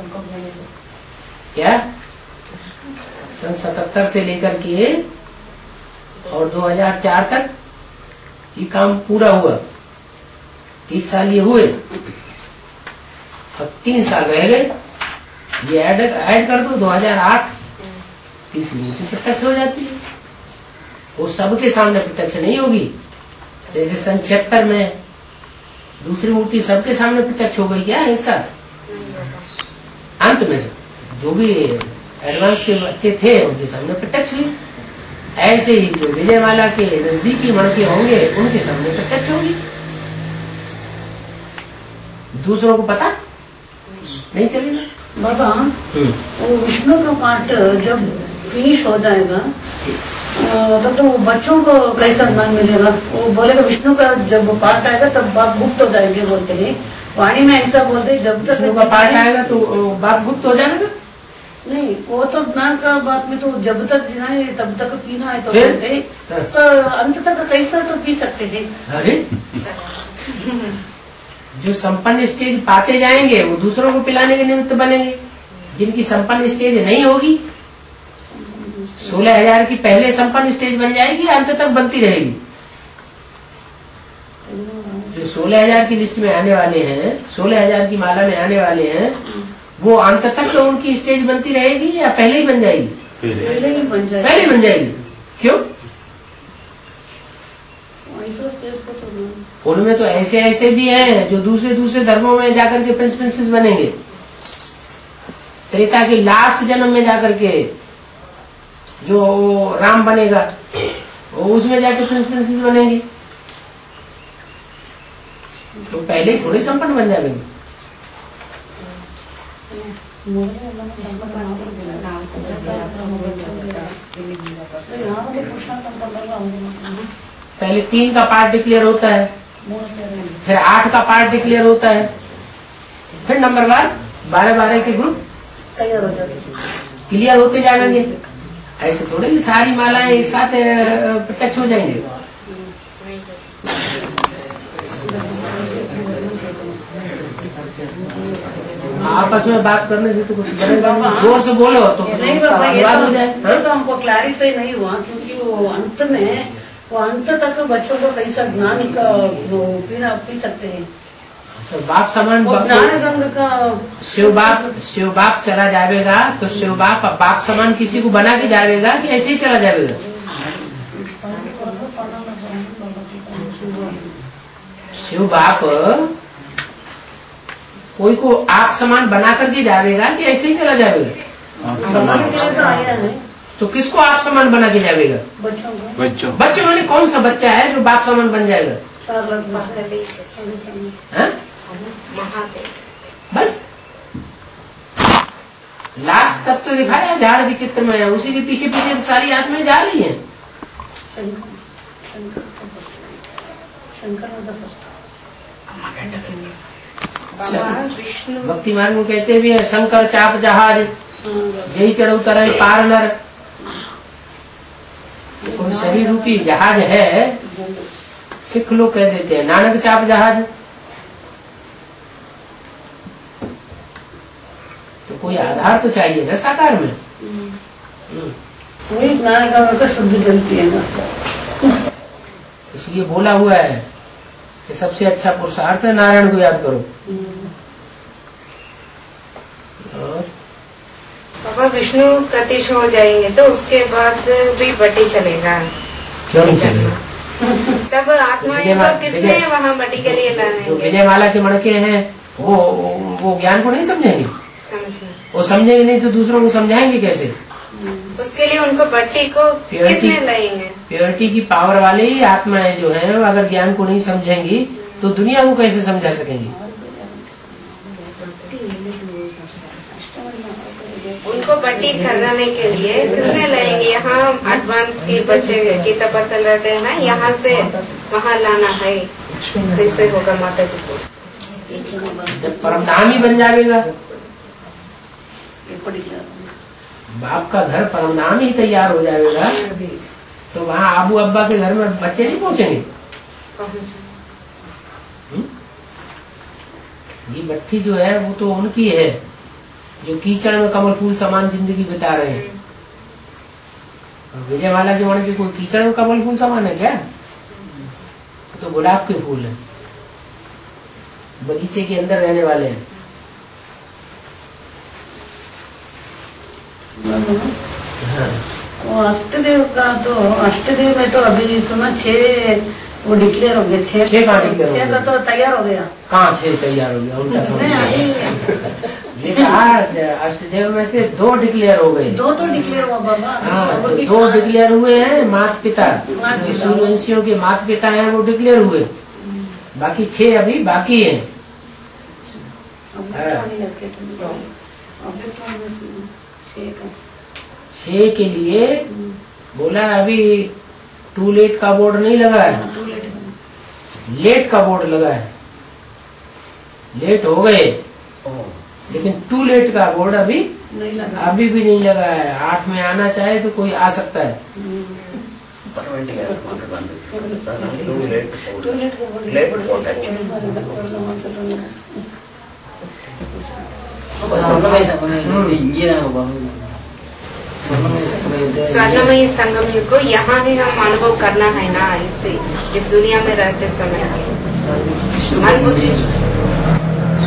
क्या सन 77 से लेकर के और 2004 तक ये काम पूरा हुआ। 30 साल ये हुए और 3 साल रह गए। ये ऐड कर दो 2008, तीसरी मूर्ति प्रत्यक्ष हो जाती है। वो सबके सामने प्रत्यक्ष नहीं होगी। जैसे सन 76 में दूसरी मूर्ति सबके सामने प्रत्यक्ष हो गई क्या एक साथ? अंत में जो भी एडवांस के बच्चे थे उनके सामने प्रत्यक्ष हुई। ऐसे ही जो विजयमाला के नजदीकी मणके होंगे उनके सामने प्रत्यक्ष होगी। दूसरों को पता नहीं चलेगा। बाबा वो विष्णु का पार्ट जब फिनिश हो जाएगा तब तो वो बच्चों को कैसा ज्ञान मिलेगा? वो बोलेगा विष्णु का जब पार्ट आएगा तब बाप गुप्त हो जाएंगे बोलते हैं। वाणी में ऐसा बोलते जब तक का पार्ट आएगा तो बाप गुप्त हो जाएगा। नहीं, वो तो ज्ञान का बात में तो जब तक जीना है तब तक पीना है तो बोलते, तो अंत तक कैसा तो पी सकते थे। अरे जो संपन्न स्टेज पाते जाएंगे वो दूसरों को पिलाने के निमित्त बनेंगे। जिनकी संपन्न स्टेज नहीं होगी 16,000 की पहले संपन्न स्टेज बन जाएगी, अंत तक बनती रहेगी। जो 16,000 की लिस्ट में आने वाले हैं, 16,000 की माला में आने वाले हैं, वो अंत तक तो उनकी स्टेज बनती रहेगी या पहले ही बन जाएगी? पहले ही बन जाएगी। पहले बन जाएगी। क्यों? ऐसा स्टेज को तो उनमें तो ऐसे ऐसे भी हैं जो दूसरे धर्मों में जाकर के प्रिंस प्रिंसेस बनेंगे। त्रेता के लास्ट जन्म में जाकर के जो राम बनेगा वो उसमें जाके प्रिंस प्रिंसेस बनेंगे। तो पहले ही थोड़ी संपन्न बन जाएंगे। पहले 3 का पार्ट डिक्लेयर होता है, फिर 8 का पार्ट डिक्लेयर होता है, फिर नंबर वार 12 के ग्रुप क्लियर होते जाएंगे। ऐसे थोड़े कि सारी मालाएं एक साथ प्रत्यक्ष हो जाएंगे। आपस में बात करने से तो कुछ बनेगा नहीं। जोर से बोलो तो नहीं बाबा, ये हो जाए। तो हमको क्लैरिफाई नहीं हुआ, क्योंकि वो अंत तक बच्चों को कैसा ज्ञान का वो पी सकते हैं। तो बाप समान ज्ञान गंग का शिव बाप चला जाएगा तो शिव बाप समान किसी को बना के जाएगा कि ऐसे ही चला जाएगा? शिव बाप कोई को आप समान बना करके जाएगा कि ऐसे ही चला जाएगा? समान के लिए तो आया है। तो किसको आप समान बना के जाएगा? बच्चों में कौन सा बच्चा है जो बाप समान बन जाएगा? बस लास्ट तक तो दिखाया है झाड़ के चित्र में, उसी के पीछे पीछे सारी आत्माएं जा रही हैं। भक्ति मार्ग में कहते भी है शंकर चाप जहाज यही चढ़ उतर पार नर। कोई शरीर रूपी जहाज है, सिख लोग कह देते हैं नानक चाप जहाज। तो कोई आधार तो चाहिए ना साकार में। वही नानक का शुद्ध जलती है ना, इसलिए बोला हुआ है कि सबसे अच्छा पुरुषार्थ है नारायण को याद करो। बाबा विष्णु प्रत्यक्ष हो जाएंगे तो उसके बाद भी बटी चलेगा? क्यों नहीं चलेगा? तब आत्माएं को किसने वहाँ बटी के लिए लाने? जो विजयमाला के मणके हैं वो ज्ञान को नहीं समझेंगे। वो समझेंगे नहीं तो दूसरों को समझाएंगे कैसे? उसके लिए उनको बट्टी को किसने लाएंगे? प्योरिटी की पावर वाले ही आत्माएं जो हैं अगर ज्ञान को नहीं समझेंगी तो दुनिया को कैसे समझा सकेंगी? उनको बट्टी कराने के लिए किसने लाएंगे? यहाँ एडवांस की बच्चे गीता पढ़ते रहते हैं ना, यहाँ से वहाँ लाना है, कैसे होगा माता जी को? जब परमधाम ही बन जाएगा, बाप का घर परमधाम ही तैयार हो जाएगा, तो वहाँ आबू अब्बा के घर में बच्चे नहीं पहुँचेंगे। ये बट्टी जो है वो तो उनकी है जो कीचड़ में कमल फूल समान जिंदगी बिता रहे हैं। विजयमाला के वर्ण के कोई कीचड़ में कमल फूल समान है क्या? तो गुलाब के फूल है, बगीचे के अंदर रहने वाले हैं। हाँ। वो अष्टदेव का तो अष्टदेव में तो अभी सुना 6 वो डिक्लेयर हो गए। 6 का तो तैयार हो गया। कहाँ 6 तैयार हो गया? उल्टा ये कहा अष्टदेव में से 2 डिक्लेयर हो गए। 2 तो डिक्लेयर हुआ बाबा। हाँ, 2 डिक्लेयर हुए हैं माता पिता, सूर्यवंशियों के माता पिता हैं वो डिक्लेयर हुए, बाकी 6 अभी बाकी है। 6 के लिए बोला अभी टू लेट का बोर्ड नहीं लगा है, लेट का बोर्ड लगा है। लेट हो गए लेकिन टू लेट का बोर्ड अभी अभी भी नहीं लगा है। 8 में आना चाहे तो कोई आ सकता है। स्वर्णमयी संगम युग को यहाँ ही हम अनुभव करना है ना, इस दुनिया में रहते समय मन बुद्धि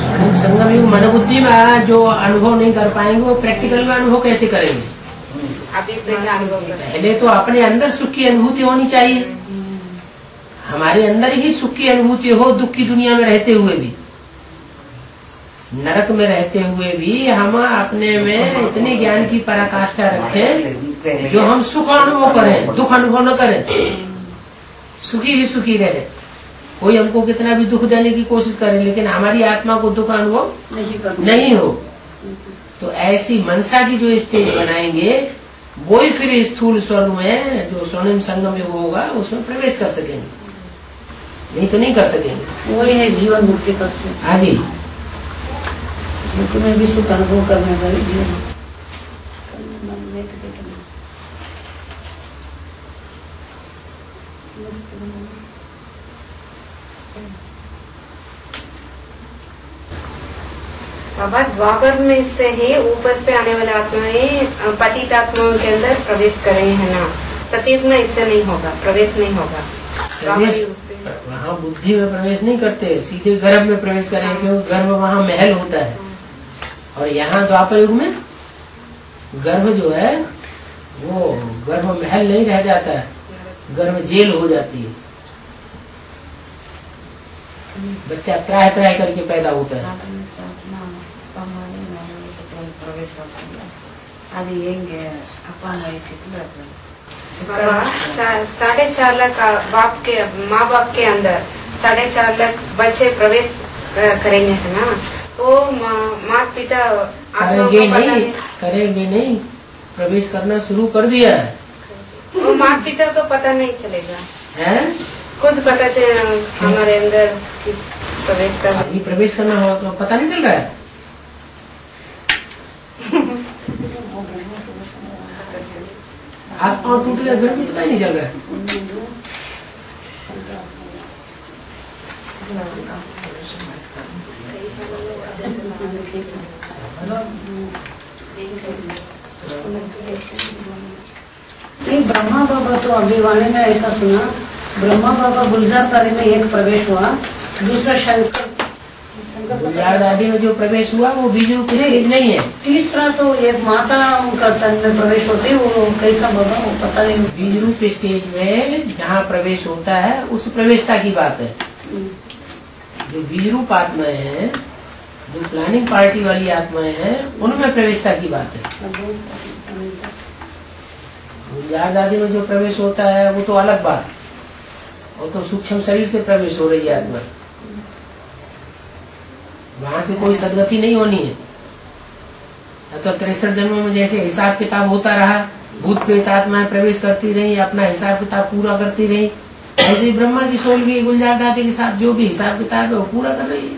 संगम युग मन बुद्धि में जो अनुभव नहीं कर पाएंगे वो प्रैक्टिकल में अनुभव कैसे करेंगे? अभी से क्या अनुभव कर? पहले तो अपने अंदर सुख की अनुभूति होनी चाहिए। हमारे अंदर ही सुख की अनुभूति हो, दुख की दुनिया में रहते हुए भी, नरक में रहते हुए भी हम अपने में इतने ज्ञान की पराकाष्ठा रखें जो हम सुख अनुभव करें, दुख अनुभव न करें, सुखी ही सुखी रहे। कोई हमको कितना भी दुख देने की कोशिश करे लेकिन हमारी आत्मा को दुख अनुभव नहीं हो, तो ऐसी मनसा की जो स्टेज बनाएंगे वो ही फिर स्थूल स्वर्ग में जो स्वर्णिम संगम युग होगा उसमें प्रवेश कर सकेंगे, नहीं तो नहीं कर सकेंगे। वही है जीवन मुक्ति का। हाँ जी, तुम्हें भी सुख अनुभव करने वाली जीवन। बाबा द्वापर में से ही ऊपर से आने वाले आत्माएं पतित आत्माओं के अंदर प्रवेश कर रहे हैं ना, सतयुग में इससे नहीं होगा, प्रवेश नहीं होगा। वहाँ बुद्धि में प्रवेश नहीं करते, सीधे गर्भ में प्रवेश करेंगे क्योंकि गर्भ वहाँ महल होता है, और यहाँ द्वापर युग में गर्भ जो है वो गर्भ महल नहीं रह जाता है, गर्भ जेल हो जाती है। बच्चा त्राह त्राह करके पैदा होता है। बाबा 4.5 लाख माँ बाप के अंदर 4.5 लाख बच्चे प्रवेश करेंगे है ना, तो माता पिता करेंगे नहीं, प्रवेश करना शुरू कर दिया है। वो माता पिता को पता नहीं चलेगा है, खुद पता चले हमारे अंदर किस प्रवेश कर, अभी प्रवेश करना हो तो पता नहीं चल रहा है। हाथ पाँव टूट गया फिर भी पता ही नहीं चल रहा है। नहीं, ब्रह्मा बाबा तो अभी वाले में ऐसा सुना, ब्रह्मा बाबा गुलजार दादी में एक प्रवेश हुआ, दूसरा शंकर गुलजार दादी में जो प्रवेश हुआ वो बीज रूप स्टेज नहीं है। तीसरा तो एक माता उनका तन में प्रवेश होती है, वो कैसा बाबा वो पता नहीं। बीज रूप स्टेज में जहाँ प्रवेश होता है उस प्रवेशता की बात है। जो बीज रूप आत्माएं हैं, जो प्लानिंग पार्टी वाली आत्माएं हैं, उनमें प्रवेशता की बात है। गुलजार दादी में जो प्रवेश होता है वो तो अलग बात, वो तो सूक्ष्म शरीर से प्रवेश हो रही है आत्मा, वहां से कोई सदगति नहीं होनी है। तो 63 जन्मों में जैसे हिसाब किताब होता रहा, भूत प्रेत आत्माएं प्रवेश करती रही, अपना हिसाब किताब पूरा करती रही, ऐसे ही ब्रह्मा की सोल भी गुलजार दादी के साथ जो भी हिसाब किताब है वो पूरा कर रही है।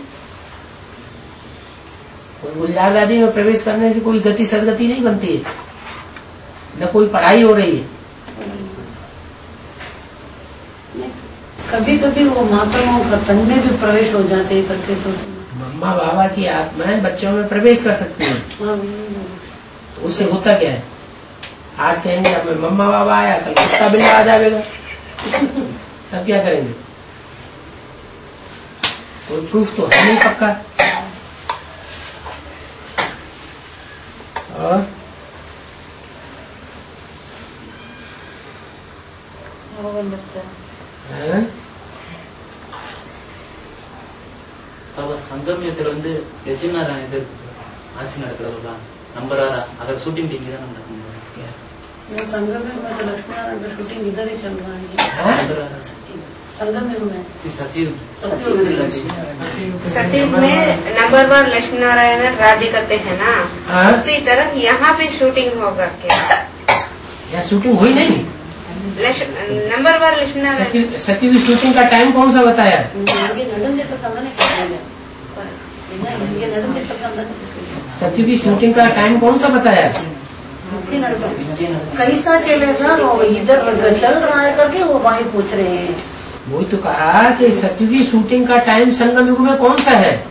गुलजार दादी में प्रवेश करने से कोई गति सदगति नहीं बनती है, न कोई पढ़ाई हो रही है। कभी कभी वो माताओं का तन में भी प्रवेश हो जाते हैं करके, तो मम्मा बाबा की आत्माएं बच्चों में प्रवेश कर सकती हैं। तो उससे होता क्या है, आज कहेंगे अब मम्मा बाबा आया, कल कुत्ता बिल्ला आ जाएगा, तब क्या करेंगे? कोई प्रूफ तो है नहीं पक्का। और சங்கம் யுத்தத்துல லட்சுமிநாராயண இது ஆட்சி நடக்கிறதா நம்புறாரா? अगर शूटिंग भी नहीं वो संगम में तो लक्ष्मीनारायण का शूटिंग इधर ही चल रहा है। संगम में सतयुग में नंबर 1 लक्ष्मीनारायण राज्य करते हैं ना, उसी तरह यहाँ पे शूटिंग होगा क्या? यहाँ शूटिंग हुई नहीं। नंबर 1 लक्ष्मीनारायण। सतयुग की शूटिंग का टाइम कौन सा बताया? सतयुग की शूटिंग का टाइम कौन सा बताया? कैसा चलेगा वो इधर चल रहा है करके वो भाई पूछ रहे हैं। वही तो कहा कि सतयुग की शूटिंग का टाइम संगम युग में कौन सा है?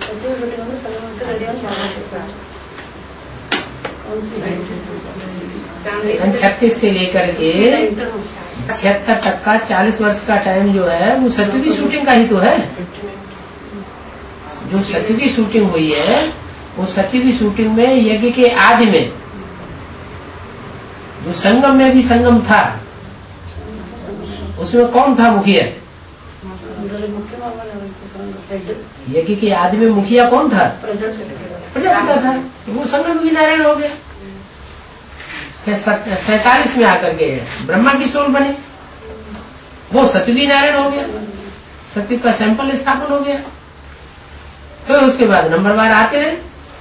सन 36 से लेकर के 76 तक का 40 वर्ष का टाइम जो है वो सतयुग की शूटिंग का ही तो है। जो सतयुग की शूटिंग हुई है वो सतयुग की शूटिंग में यज्ञ के आदि में जो संगम में भी संगम था, उसमें कौन था मुखिया? यज्ञ के आदि में मुखिया कौन था? प्रजापिता था। वो संगम भी नारायण हो गया। फिर 47 में आकर के ब्रह्मा की सोल बने, वो सतवी नारायण हो गया, सत्य का सैंपल स्थापन हो गया। फिर उसके बाद नंबरवार आते रहे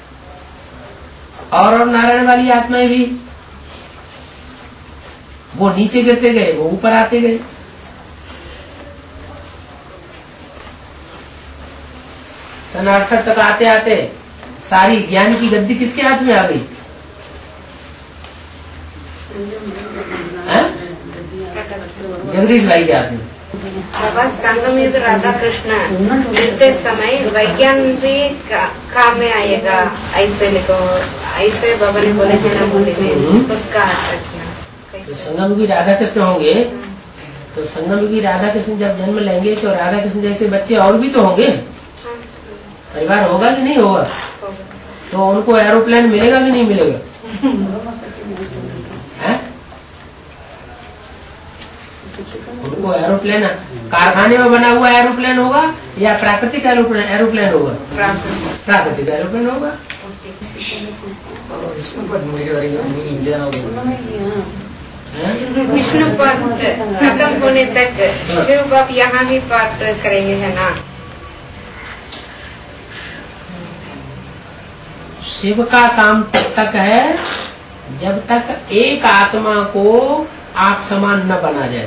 और नारायण वाली आत्माएं भी, वो नीचे गिरते गए, वो ऊपर आते गए। सन 68 तक आते आते सारी ज्ञान की गद्दी किसके हाथ में आ गई? जगदीश भाई के हाथ में। बाबा संगम युग राधा कृष्ण मिलते समय वैज्ञान भी काम में आएगा, ऐसे लिखो, ऐसे बाबा ने बोले थे ना मूवी में, उसका तो संगम की राधा कृष्ण होंगे, तो संगम की राधा कृष्ण जब जन्म लेंगे तो राधा कृष्ण जैसे बच्चे और भी तो होंगे, परिवार होगा कि नहीं होगा? तो उनको एरोप्लेन मिलेगा कि नहीं मिलेगा? उनको एरोप्लेन कारखाने में बना हुआ एरोप्लेन होगा या प्राकृतिक एरोप्लेन होगा? प्राकृतिक एरोप्लेन होगा। विष्णु पाठ खत्म होने तक शिव बाप यहाँ ही पाठ करेंगे, है ना? शिव का काम तब तक है जब तक एक आत्मा को आप समान न बना जाए,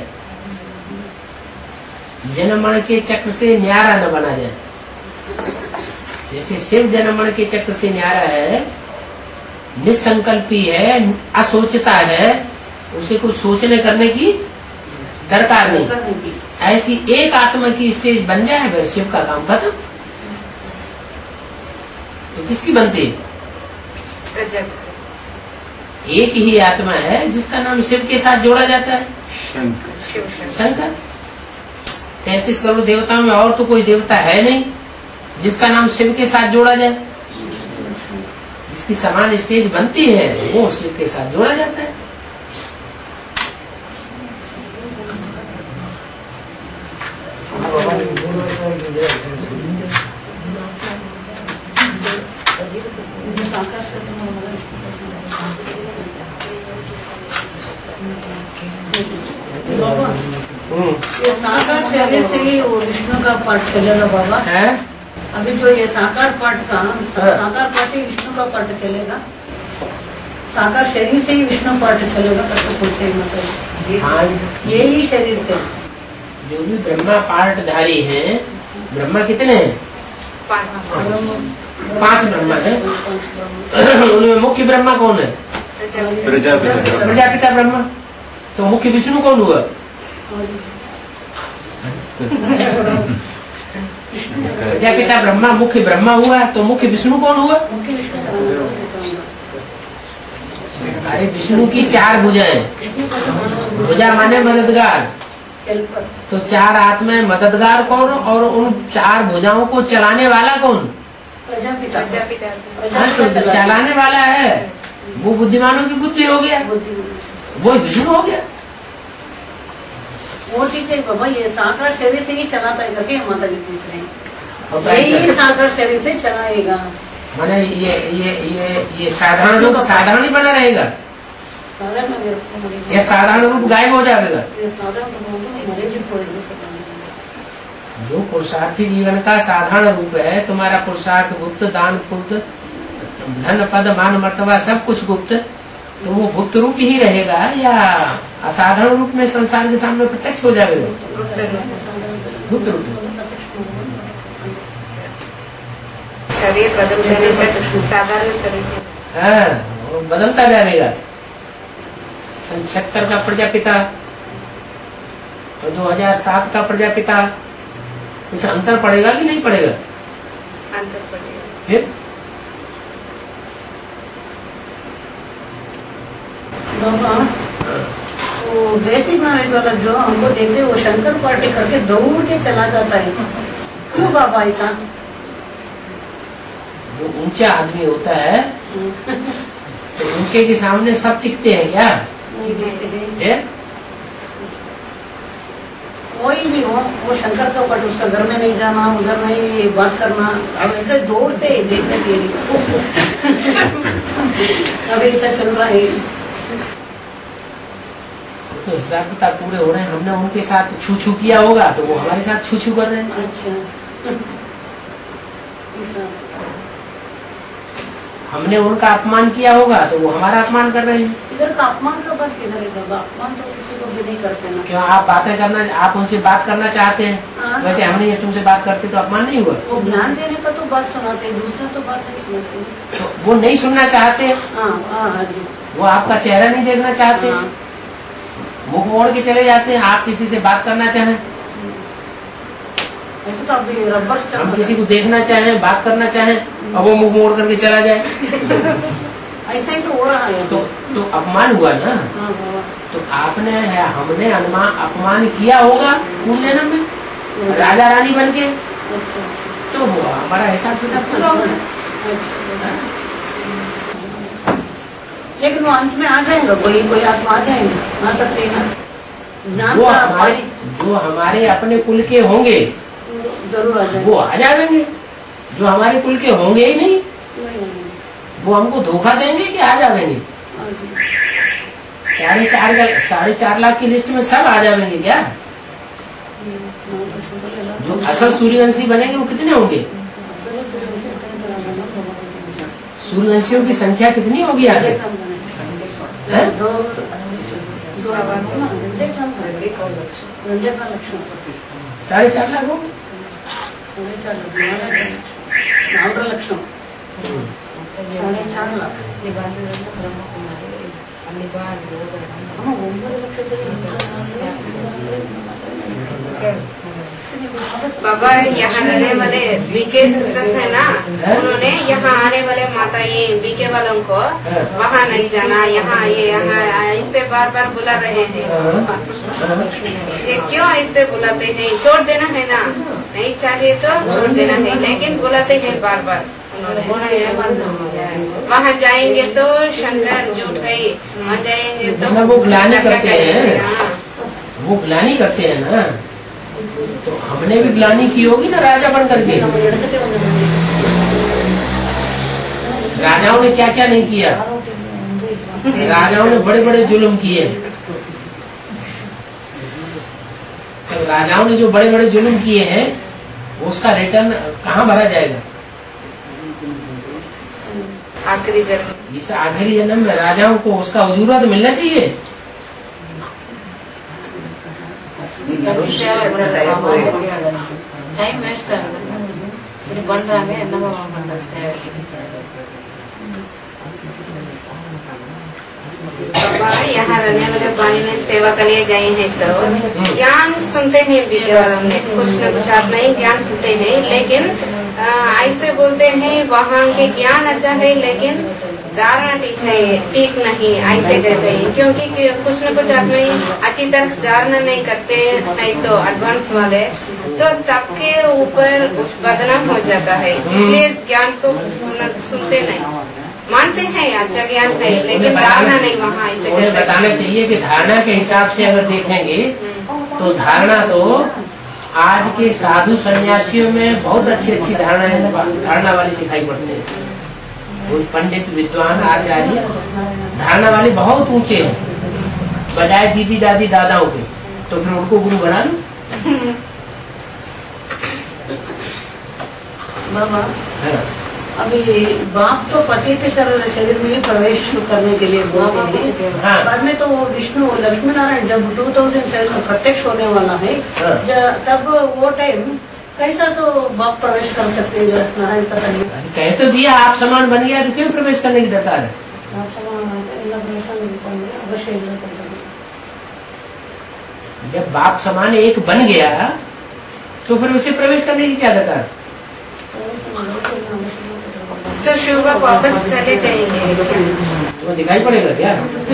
जनमण के चक्र से न्यारा न बना जाए। जैसे शिव जनमण के चक्र से न्यारा है, निसंकल्पी है, असोचता है, उसे कुछ सोचने करने की दरकार नहीं। ऐसी एक आत्मा की स्टेज बन जाए फिर शिव का काम खत्म। तो किसकी बनती है? एक ही आत्मा है जिसका नाम शिव के साथ जोड़ा जाता है, शंकर। 33 करोड़ देवताओं में और तो कोई देवता है नहीं जिसका नाम शिव के साथ जोड़ा जाए। जिसकी समान स्टेज बनती है वो शिव के साथ जोड़ा जाता है। ये साकार शरीर से ही वो विष्णु का पाठ चलेगा बाबा है? अभी जो ये साकार पाठ का, साकार पाठ ही विष्णु का पाठ चलेगा, साकार शरीर से ही विष्णु पाठ चलेगा, कैसे बोलते हैं? मतलब यही शरीर से जो भी ब्रह्मा पाठधारी हैं, ब्रह्मा कितने हैं? 5 ब्रह्मा है। उनमें मुख्य ब्रह्मा कौन है? प्रजापिता ब्रह्मा। तो मुख्य विष्णु कौन हुआ? प्रजापिता ब्रह्मा मुख्य ब्रह्मा हुआ, तो मुख्य विष्णु कौन हुआ? अरे विष्णु की 4 भुजाएं, भुजा माने मददगार, तो 4 आत्माएं मददगार कौन और उन 4 भुजाओं को चलाने वाला कौन? प्रजापिता। तो चलाने वाला है वो बुद्धिमानों की बुद्धि हो गया, वो विष्णु हो गया। वो ठीक है बाबा, ये साकार शरीर से ही चलाता है करके माता जी पूछ रहे हैं, यही साकार शरीर से चलाएगा। माने ये साधारण रूप साधारण ही बना रहेगा या साधारण रूप गायब हो जाएगा? जो पुरुषार्थी जीवन का साधारण रूप है, तुम्हारा पुरुषार्थ गुप्त, दान गुप्त, धन पद मान मर्तबा सब कुछ गुप्त, तो वो गुप्त रूप ही रहेगा या असाधारण रूप में संसार के सामने प्रत्यक्ष हो जाएगा? गुप्त रूप। शरीर बदल जाने तक साधारण शरीर वो बदलता जाएगा। 76 का प्रजापिता और 2007 का प्रजापिता, कुछ अंतर पड़ेगा कि नहीं पड़ेगा? अंतर पड़ेगा। फिर बाबा वो बेसिक नॉलेज वाला जो हमको देखते वो शंकर पार्टी करके दौड़ के चला जाता है, क्यों बाबा ऐसा? जो ऊंचा आदमी होता है तो ऊंचे के सामने सब टिकते हैं क्या? नहीं देते हैं। कोई भी हो, वो शंकर के ऊपर उसका घर में नहीं जाना, उधर नहीं बात करना, अब ऐसे दौड़ते देखने के लिए। अब ऐसा चल रहा है तो हिसाब किताब पूरे हो रहे हैं। हमने उनके साथ छू छू किया होगा तो वो हमारे साथ छू छू कर रहे हैं। अच्छा, हमने उनका अपमान किया होगा तो वो हमारा अपमान कर रहे हैं। इधर का अपमान का बात किधर है बाबा? अपमान तो किसी को भी नहीं करते ना। क्यों आप बातें करना, आप उनसे बात करना चाहते हैं, वैसे हमने ये तुमसे बात करते तो अपमान नहीं हुआ? वो ज्ञान देने का तो बात सुनाते, दूसरा तो बात नहीं सुनाते। तो वो नहीं सुनना चाहते। हाँ जी, वो आपका चेहरा नहीं देखना चाहते, मुख मोड़ के चले जाते हैं। आप किसी से बात करना चाहें, ऐसे तो अभी रबर स्टैम्प, हम किसी को देखना चाहें, बात करना चाहें और वो मुंह मोड़ करके चला जाए, ऐसा ही तो हो रहा है। तो अपमान हुआ ना। तो आपने है, हमने अपमान किया होगा पूर्ण जन्म में राजा रानी बन के, तो हुआ हमारा एहसास पूरा होगा। लेकिन वो अंत में आ जाएगा, कोई आत्मा आ जाएंगे, आ सकते हैं ना। जो हमारे अपने कुल के होंगे जरूर आ जाएंगे, वो आ जाएंगे। जो हमारे कुल के होंगे ही नहीं वो हमको धोखा देंगे कि आ जाएंगे। 4.5 लाख की लिस्ट में सब आ जाएंगे क्या? जो असल सूर्यवंशी बनेंगे वो कितने होंगे? सूर्यवंशियों की संख्या कितनी होगी आगे? 4.5 लाख हो, 4 లక్షం 4.5 लाख। बाबा यहाँ रहने वाले बीके सिस्टर्स है ना, उन्होंने यहाँ आने वाले माता ये बीके वालों को वहाँ नहीं जाना, यहाँ इससे बार बार बुला रहे हैं। ये क्यों ऐसे बुलाते हैं? छोड़ देना है ना, नहीं चाहिए तो छोड़ देना है, लेकिन बुलाते हैं बार बार। वहाँ जाएंगे तो शंकर झूठ है, वहाँ जाएंगे तो वो ग्लानि करते हैं, वो ग्लानि करते हैं ना। तो हमने भी ग्लानि की होगी ना राजा बन करके। राजाओं ने क्या क्या नहीं किया? राजाओं ने बड़े बड़े जुल्म किए। राजाओं ने जो बड़े बड़े जुल्म किए हैं उसका रिटर्न कहाँ भरा जाएगा? आखिरी जन्म। जिस आखिरी जन्म में राजाओं को उसका उजूरा तो मिलना चाहिए। टाइम वेस्ट बन रहा है पापा यहाँ रहने वाले पानी में सेवा के लिए गए हैं तो ज्ञान सुनते हैं बीके वालों ने, कुछ न कुछ आप नहीं ज्ञान सुनते हैं, लेकिन ऐसे बोलते हैं वहाँ के ज्ञान अच्छा है लेकिन धारणा ठीक नहीं, ऐसे कहते हैं। क्योंकि कुछ न कुछ आदमी अच्छी तरह धारणा नहीं करते नहीं तो एडवांस वाले तो सबके ऊपर उस बदनाम हो जाता है, इसलिए ज्ञान को सुनते नहीं, मानते हैं अच्छा ज्ञान है लेकिन धारणा नहीं वहाँ ऐसे उन्हें बताना चाहिए कि धारणा के हिसाब से अगर देखेंगे तो धारणा तो आज के साधु सन्यासियों में बहुत अच्छी धारणा वाली दिखाई पड़ते हैं। वो पंडित विद्वान आचार्य धारणा वाले बहुत ऊंचे हैं बजाय दीदी दादी दादाओं के, तो फिर उनको गुरु बना लो। बाबा अभी बाप तो पति के शरीर में प्रवेश करने के लिए बोलते हैं, बाद में तो विष्णु लक्ष्मी नारायण जब 2007 में प्रत्यक्ष होने वाला है तब वो टाइम कैसा तो बाप प्रवेश कर सकते हैं नारायण पता नहीं। कह तो दिया आप समान बन गया तो क्यों प्रवेश करने की दरकार है? जब बाप समान एक बन गया तो फिर उसे प्रवेश करने की क्या दरकार? तो शिव बाप वापस चले जाएंगे तो दिखाई पड़ेगा क्या?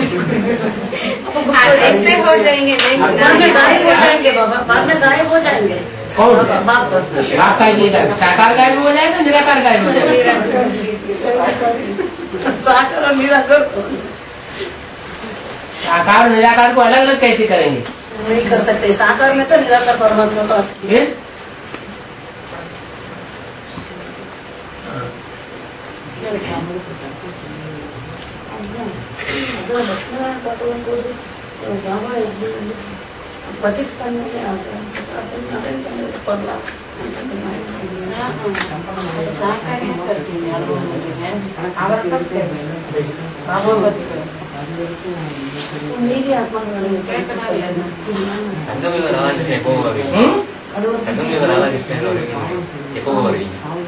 ऐसे हो जाएंगे नहीं, गायब हो जाएंगे बाबा, बाद में गायब हो जाएंगे। कौन बाप का साकार गायब हो जाएगा, निराकार गायब हो जाएगा? साकार और निराकार साकार निराकार को अलग अलग कैसे करेंगे? नहीं कर सकते। साकार में तो निराकार परमात्मा को आती है। पतित करने के संगम राधाकृष्ण எப்போ வருவீங்க? எப்போ வருவீங்க?